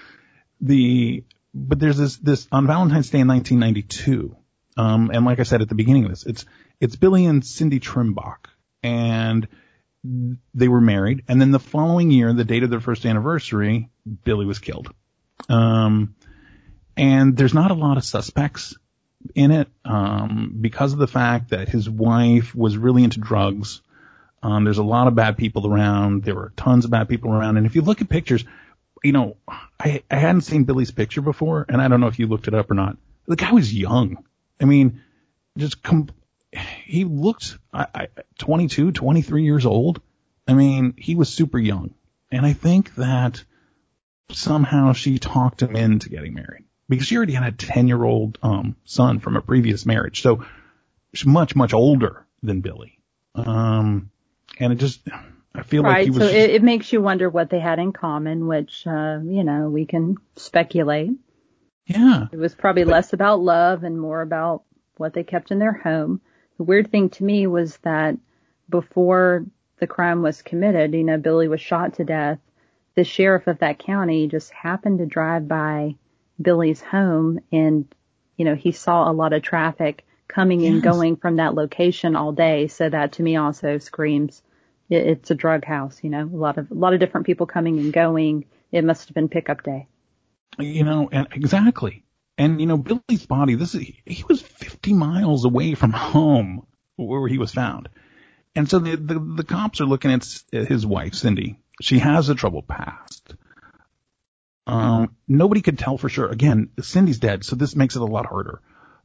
the, but there's this, this, on Valentine's Day in nineteen ninety-two, um, and like I said at the beginning of this, it's, it's Billy and Cindy Trimbach, and they were married, and then the following year, the date of their first anniversary, Billy was killed. Um, and there's not a lot of suspects in it, um, because of the fact that his wife was really into drugs. Um, there's a lot of bad people around. There were tons of bad people around. And if you look at pictures, you know, I, I hadn't seen Billy's picture before, and I don't know if you looked it up or not. The guy was young. I mean, just com- he looked I, I, twenty-two, twenty-three years old. I mean, he was super young. And I think that somehow she talked him into getting married because she already had a ten-year-old um, son from a previous marriage. So she's much, much older than Billy. Um, and it just, I feel right, like he was. So just, it, it makes you wonder what they had in common, which, uh, you know, we can speculate. Yeah. It was probably but, less about love and more about what they kept in their home. The weird thing to me was that before the crime was committed, you know, Billy was shot to death. The sheriff of that county just happened to drive by Billy's home, and, you know, he saw a lot of traffic coming yes. and going from that location all day. So that to me also screams it, it's a drug house, you know, a lot of, a lot of different people coming and going. It must have been pickup day. You know, and exactly. And, you know, Billy's body, this is, he was fifty miles away from home where he was found. And so the, the, the cops are looking at his wife, Cindy. She has a troubled past. Um, nobody could tell for sure. Again, Cindy's dead, so this makes it a lot harder.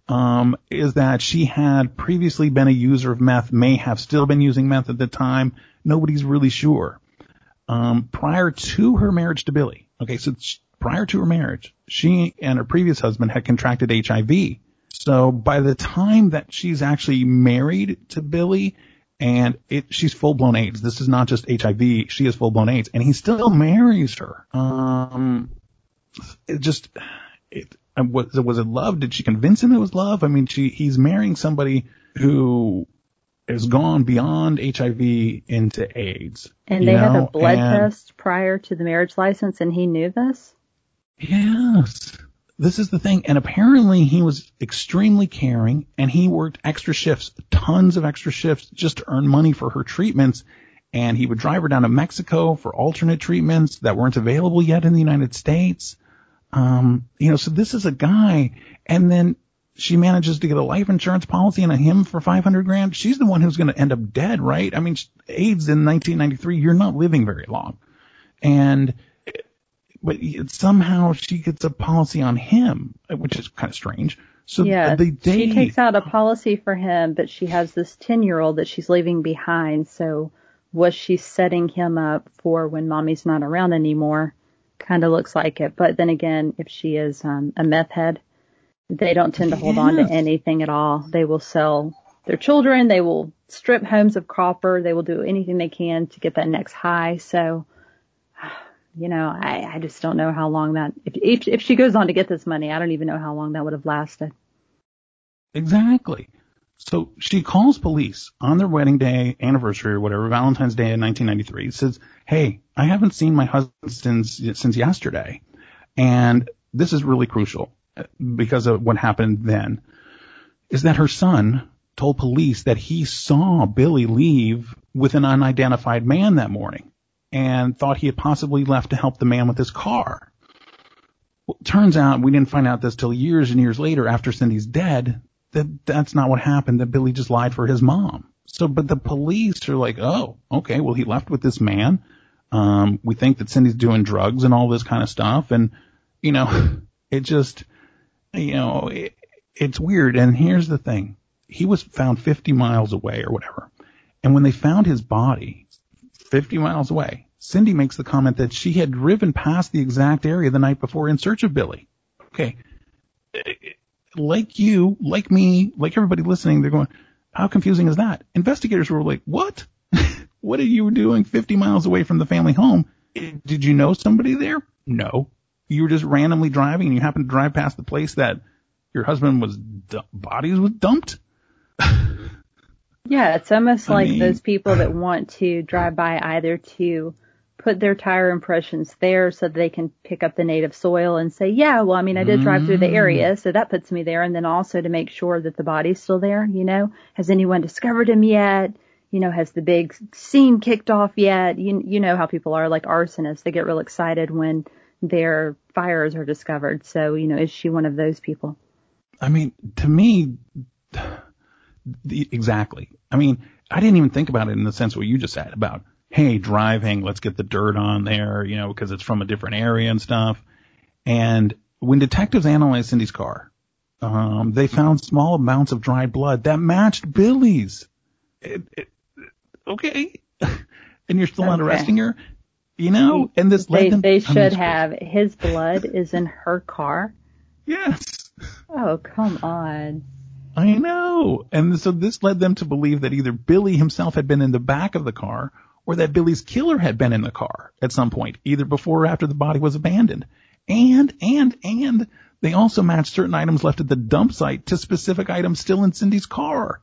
um, is that she had previously been a user of meth, may have still been using meth at the time. Nobody's really sure. Um, prior to her marriage to Billy, okay, so sh- prior to her marriage, she and her previous husband had contracted H I V. So by the time that she's actually married to Billy, and it, she's full-blown AIDS. This is not just H I V. She is full-blown AIDS, and he still marries her. Um, it just, it, was, was it love? Did she convince him it was love? I mean, she, he's marrying somebody who has gone beyond H I V into AIDS. And they know? had a blood and, test prior to the marriage license, and he knew this? Yes. This is the thing. And apparently he was extremely caring, and he worked extra shifts, tons of extra shifts, just to earn money for her treatments. And he would drive her down to Mexico for alternate treatments that weren't available yet in the United States. Um, you know, so this is a guy, and then she manages to get a life insurance policy and a him for five hundred grand. She's the one who's going to end up dead, right? I mean, AIDS in nineteen ninety-three, you're not living very long. And but somehow she gets a policy on him, which is kind of strange. So yeah, they, they, she takes out a policy for him, but she has this ten-year-old that she's leaving behind. So was she setting him up for when mommy's not around anymore? Kind of looks like it. But then again, if she is um, a meth head, they don't tend to hold yes. on to anything at all. They will sell their children. They will strip homes of copper. They will do anything they can to get that next high. So you know, I, I just don't know how long that, if, if if she goes on to get this money, I don't even know how long that would have lasted. Exactly. So she calls police on their wedding day, anniversary or whatever, Valentine's Day in nineteen ninety-three, says, hey, I haven't seen my husband since, since yesterday. And this is really crucial because of what happened then, is that her son told police that he saw Billy leave with an unidentified man that morning, and thought he had possibly left to help the man with his car. Well, turns out, we didn't find out this till years and years later after Cindy's dead, that that's not what happened, that Billy just lied for his mom. So, but the police are like, oh, okay, well, he left with this man. Um, we think that Cindy's doing drugs and all this kind of stuff. And, you know, it just, you know, it, it's weird. And here's the thing. He was found fifty miles away or whatever. And when they found his body, fifty miles away, Cindy makes the comment that she had driven past the exact area the night before in search of Billy. Okay. Like you, like me, like everybody listening, they're going, how confusing is that? Investigators were like, what? What are you doing fifty miles away from the family home? Did you know somebody there? No. You were just randomly driving and you happened to drive past the place that your husband was, bodies was dumped? Yeah, it's almost I like mean, those people that want to drive by either to put their tire impressions there so that they can pick up the native soil and say, yeah, well, I mean, I did drive through the area, so that puts me there. And then also to make sure that the body's still there, you know, has anyone discovered him yet? You know, has the big scene kicked off yet? You, you know how people are, like arsonists. They get real excited when their fires are discovered. So, you know, is she one of those people? I mean, to me, the, exactly. I mean, I didn't even think about it in the sense what you just said about, hey, driving, let's get the dirt on there, you know, because it's from a different area and stuff. And when detectives analyzed Cindy's car, um, they found small amounts of dried blood that matched Billy's. It, it, okay. And you're still Okay. not arresting her? You know? And this led They, them... they I should mean, have. His blood is in her car. Yes. Oh, come on. I know. And so this led them to believe that either Billy himself had been in the back of the car or that Billy's killer had been in the car at some point, either before or after the body was abandoned. And, and, and they also matched certain items left at the dump site to specific items still in Cindy's car.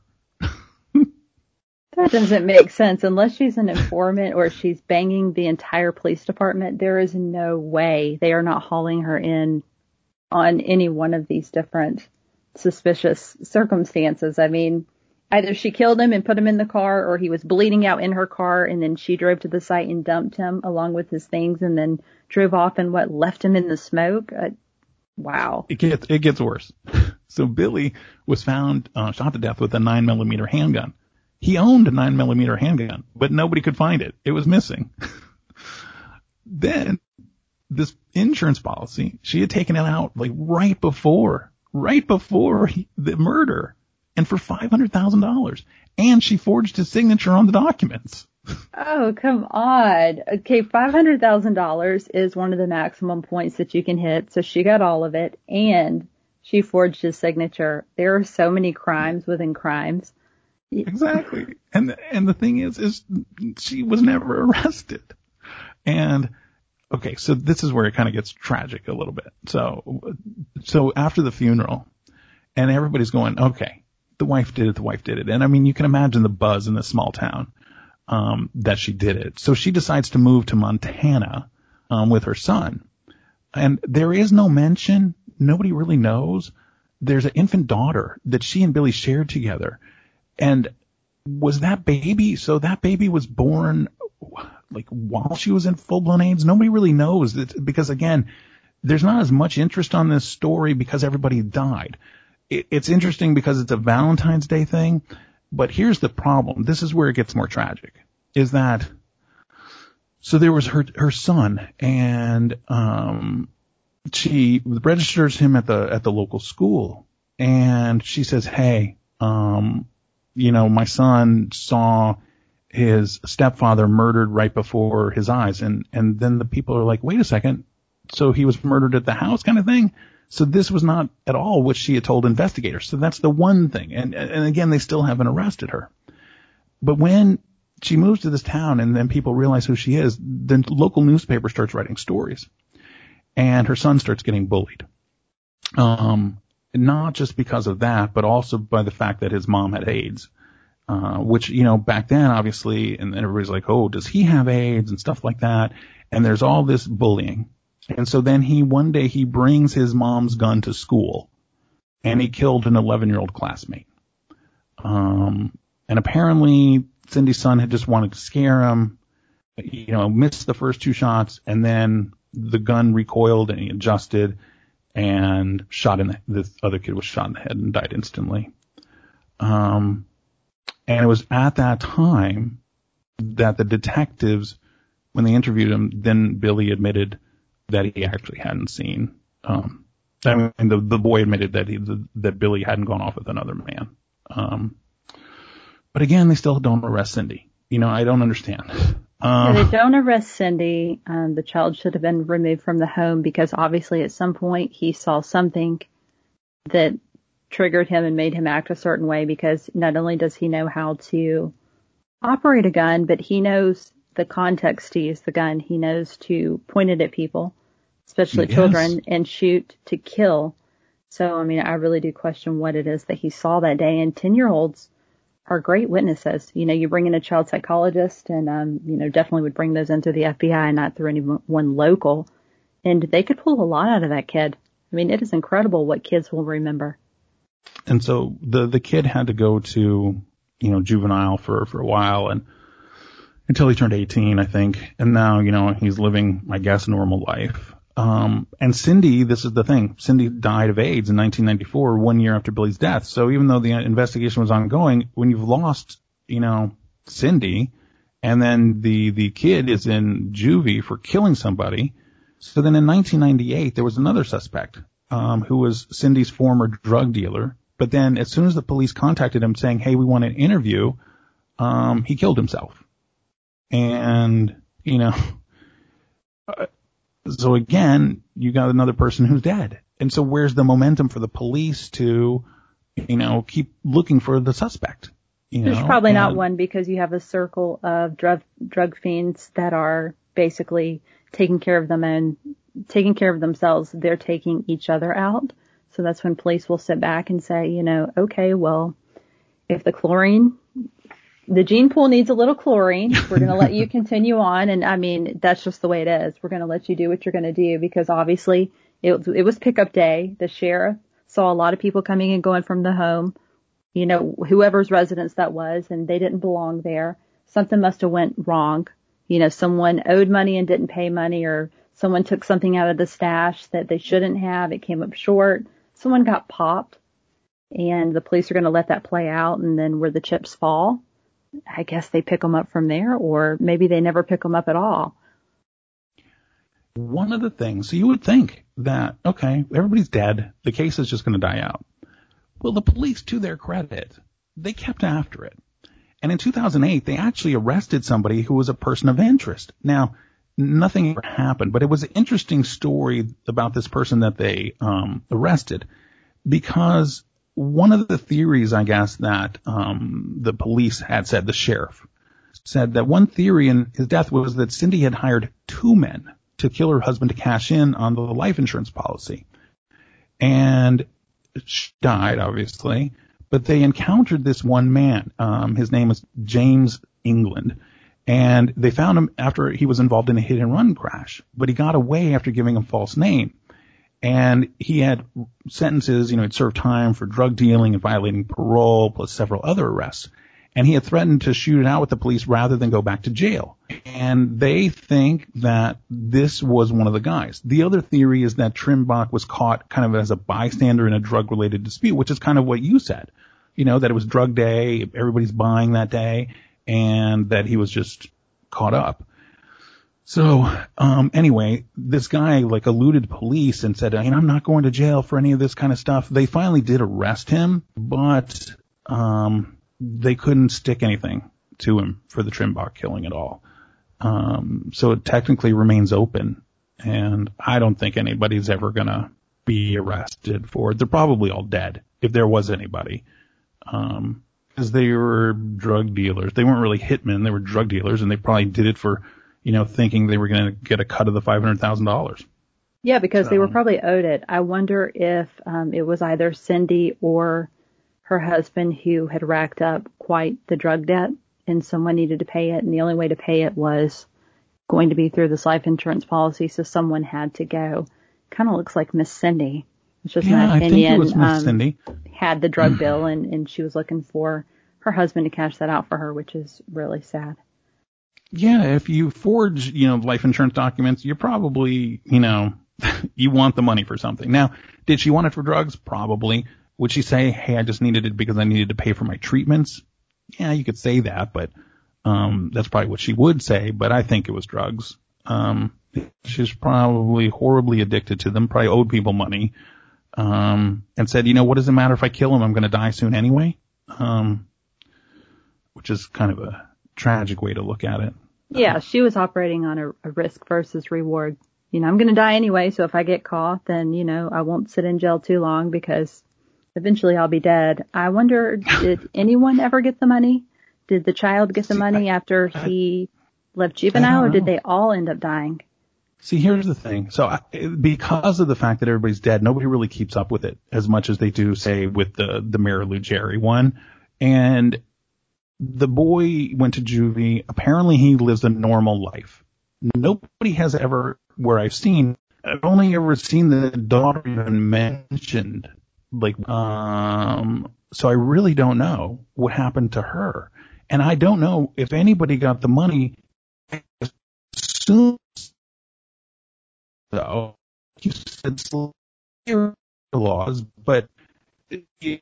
That doesn't make sense. Unless she's an informant or she's banging the entire police department, there is no way they are not hauling her in on any one of these different suspicious circumstances. I mean, either she killed him and put him in the car, or he was bleeding out in her car and then she drove to the site and dumped him along with his things and then drove off and what, left him in the smoke. Uh, wow. It gets, it gets worse. So Billy was found uh, shot to death with a nine millimeter handgun. He owned a nine millimeter handgun, but nobody could find it. It was missing. Then this insurance policy, she had taken it out like right before, right before he, the murder, and for five hundred thousand dollars. And she forged his signature on the documents. Oh, come on. Okay, five hundred thousand dollars is one of the maximum points that you can hit. So she got all of it, and she forged his signature. There are so many crimes within crimes. Exactly. And and the thing is, is she was never arrested. And okay, so this is where it kind of gets tragic a little bit. So so after the funeral, and everybody's going, okay, the wife did it, the wife did it. And I mean, you can imagine the buzz in this small town um that she did it. So she decides to move to Montana um with her son. And there is no mention, nobody really knows. There's an infant daughter that she and Billy shared together. And was that baby, so that baby was born like while she was in full-blown AIDS? Nobody really knows, that, because again, there's not as much interest on this story because everybody died. It, it's interesting because it's a Valentine's Day thing, but here's the problem. This is where it gets more tragic, is that, so there was her, her son, and, um, she registers him at the, at the local school, and she says, hey, um, you know, my son saw his stepfather murdered right before his eyes. And, and then the people are like, wait a second. So he was murdered at the house kind of thing. So this was not at all what she had told investigators. So that's the one thing. And, and again, they still haven't arrested her. But when she moves to this town and then people realize who she is, the local newspaper starts writing stories, and her son starts getting bullied. Um, Not just because of that, but also by the fact that his mom had AIDS, uh, which, you know, back then, obviously, and everybody's like, oh, does he have AIDS and stuff like that? And there's all this bullying. And so then he, one day he brings his mom's gun to school, and he killed an eleven-year-old classmate. Um, and apparently Cindy's son had just wanted to scare him, you know, missed the first two shots, and then the gun recoiled and he adjusted and shot in the, this other kid was shot in the head and died instantly. Um, and it was at that time that the detectives, when they interviewed him, then Billy admitted that he actually hadn't seen, um, I mean, the, the boy admitted that he, the, that Billy hadn't gone off with another man. Um, but again, they still don't arrest Cindy. You know, I don't understand. Yeah, they don't arrest Cindy. Um, the child should have been removed from the home because obviously at some point he saw something that triggered him and made him act a certain way, because not only does he know how to operate a gun, but he knows the context to use the gun. He knows to point it at people, especially Yes. children, and shoot to kill. So, I mean, I really do question what it is that he saw that day. And ten-year-olds are great witnesses. You know, you bring in a child psychologist, and, um, you know, definitely would bring those into the F B I, not through anyone local. And they could pull a lot out of that kid. I mean, it is incredible what kids will remember. And so the, the kid had to go to, you know, juvenile for, for a while, and until he turned eighteen, I think. And now, you know, he's living, I guess, a normal life. Um, and Cindy, this is the thing, Cindy died of AIDS in nineteen ninety-four, one year after Billy's death. So even though the investigation was ongoing, when you've lost, you know, Cindy, and then the, the kid is in juvie for killing somebody. So then in nineteen ninety-eight, there was another suspect, um, who was Cindy's former drug dealer. But then as soon as the police contacted him saying, hey, we want an interview, um, he killed himself. And, you know, uh, so again, you got another person who's dead. And so where's the momentum for the police to, you know, keep looking for the suspect? You There's know? probably and, not one, because you have a circle of drug drug fiends that are basically taking care of them and taking care of themselves. They're taking each other out. So that's when police will sit back and say, you know, okay, well, if the chlorine, the gene pool needs a little chlorine, we're going to let you continue on. And I mean, that's just the way it is. We're going to let you do what you're going to do, because obviously it, it was pickup day. The sheriff saw a lot of people coming and going from the home, you know, whoever's residence that was, and they didn't belong there. Something must have went wrong. You know, someone owed money and didn't pay money, or someone took something out of the stash that they shouldn't have. It came up short. Someone got popped, and the police are going to let that play out. And then where the chips fall, I guess they pick them up from there, or maybe they never pick them up at all. one of the things, so you would think that, okay, everybody's dead. The case is just going to die out. Well, the police, to their credit, they kept after it. And in two thousand eight, they actually arrested somebody who was a person of interest. Now, nothing ever happened, but it was an interesting story about this person that they um, arrested, because one of the theories, I guess, that um, the police had said, the sheriff said that one theory in his death was that Cindy had hired two men to kill her husband to cash in on the life insurance policy. And she died, obviously, but they encountered this one man. Um, his name was James England. And they found him after he was involved in a hit and run crash, but he got away after giving a false name. And he had sentences, you know, he'd served time for drug dealing and violating parole, plus several other arrests. And he had threatened to shoot it out with the police rather than go back to jail. And they think that this was one of the guys. The other theory is that Trimbach was caught kind of as a bystander in a drug-related dispute, which is kind of what you said. You know, that it was drug day, everybody's buying that day, and that he was just caught up. So, um, anyway, this guy like eluded police and said, hey, I'm not going to jail for any of this kind of stuff. They finally did arrest him, but, um, they couldn't stick anything to him for the Trimbach killing at all. Um, so it technically remains open, and I don't think anybody's ever gonna be arrested for it. They're probably all dead, if there was anybody. Um, because they were drug dealers. They weren't really hitmen, they were drug dealers, and they probably did it for, you know, thinking they were gonna get a cut of the five hundred thousand dollars. Yeah, because so. They were probably owed it. I wonder if, um, it was either Cindy or her husband who had racked up quite the drug debt, and someone needed to pay it, and the only way to pay it was going to be through this life insurance policy, so someone had to go. Kind of looks like Miss Cindy. It's just yeah, my opinion. I think it was Miss um, Cindy. Had the drug bill, and, and she was looking for her husband to cash that out for her, which is really sad. Yeah, if you forge, you know, life insurance documents, you're probably, you know, you want the money for something. Now, did she want it for drugs? Probably. Would she say, hey, I just needed it because I needed to pay for my treatments? Yeah, you could say that, but um that's probably what she would say, but I think it was drugs. Um she's probably horribly addicted to them, probably owed people money, um and said, you know, what does it matter if I kill him? I'm going to die soon anyway. Um which is kind of a tragic way to look at it. Yeah, she was operating on a, a risk versus reward. You know, I'm going to die anyway, so if I get caught, then, you know, I won't sit in jail too long because eventually I'll be dead. I wonder, did anyone ever get the money? Did the child get the money after he left juvenile, or did they all end up dying? See, here's the thing. So I, because of the fact that everybody's dead, nobody really keeps up with it as much as they do, say, with the, the Marilu Jerry one. And the boy went to juvie. Apparently he lives a normal life. Nobody has ever, where I've seen, I've only ever seen the daughter even mentioned. Like, um, so I really don't know what happened to her. And I don't know if anybody got the money as soon as, though, you said slavery laws, but it,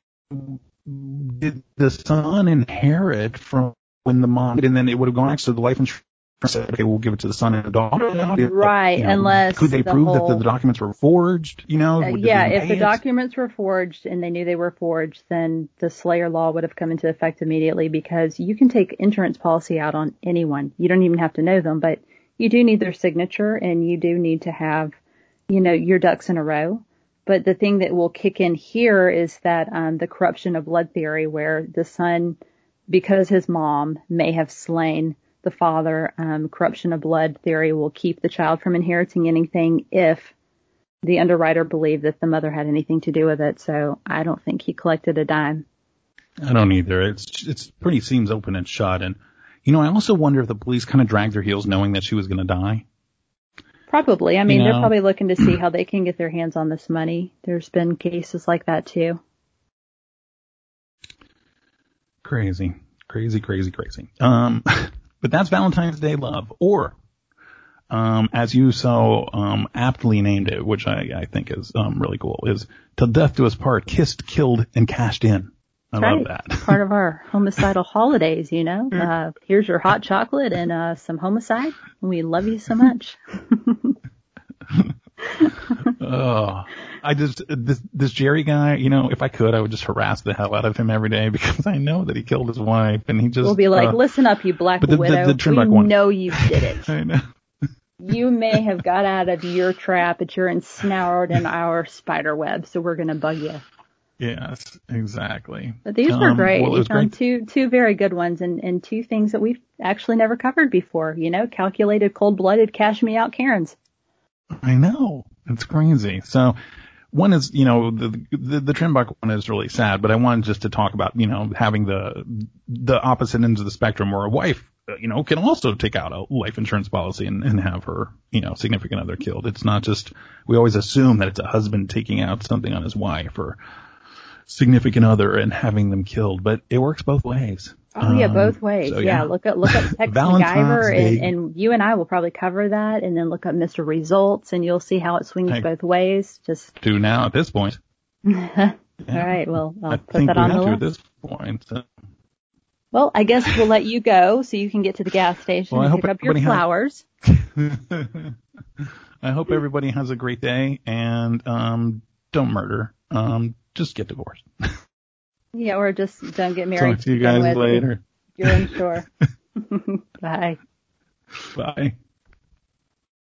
did the son inherit from when the mom, and then it would have gone next to the life insurance? Said, okay, we'll give it to the son and the daughter. Right, you know, unless could they the prove whole, that the documents were forged? You know, uh, did yeah. they If the it? documents were forged and they knew they were forged, then the Slayer law would have come into effect immediately, because you can take insurance policy out on anyone. You don't even have to know them, but you do need their signature, and you do need to have, you know, your ducks in a row. But the thing that will kick in here is that um, the corruption of blood theory, where the son, because his mom may have slain the father, um, corruption of blood theory will keep the child from inheriting anything if the underwriter believed that the mother had anything to do with it. So I don't think he collected a dime. I don't either. It's it's pretty seems open and shut. And, you know, I also wonder if the police kind of dragged their heels knowing that she was going to die. Probably. I mean, you know? They're probably looking to see how they can get their hands on this money. There's been cases like that too. Crazy, crazy, crazy, crazy. Um, but that's Valentine's Day love, or, um, as you so, um, aptly named it, which I, I think is, um, really cool, is Till Death Do Us Part, Kissed, Killed, and Cashed In. I That's love right. that. Part of our homicidal holidays, you know. Uh, here's your hot chocolate and uh, some homicide. We love you so much. Oh, I just, this, this Jerry guy, you know, if I could, I would just harass the hell out of him every day because I know that he killed his wife and he just. We'll be like, uh, listen up, you Black but the, Widow. the, the Trimbuck we one. know you did it. I know. You may have got out of your trap, but you're ensnared in our spider web, so we're going to bug you. Yes, exactly. But these were um, great. Well, You found two two very good ones and, and two things that we've actually never covered before. You know, calculated, cold-blooded, cash me out Karens. I know. It's crazy. So one is, you know, the, the, the Trimbuck one is really sad, but I wanted just to talk about, you know, having the, the opposite ends of the spectrum where a wife, you know, can also take out a life insurance policy and, and have her, you know, significant other killed. It's not just, we always assume that it's a husband taking out something on his wife or significant other and having them killed, but it works both ways. Oh yeah, both ways. Um, so, yeah. yeah, look up look up Tex Valentine's MacGyver, Day. and, and you and I will probably cover that, and then look up Mister Results, and you'll see how it swings I both ways. Just do now at this point. All right. Well, I'll I put think that we on have the to list. at this point. So. Well, I guess we'll let you go so you can get to the gas station Well, I and hope pick up your everybody has- flowers. I hope everybody has a great day and um, don't murder. Um, just get divorced. Yeah, or just don't get married. Talk to you begin guys with. later. You're unsure. Bye. Bye.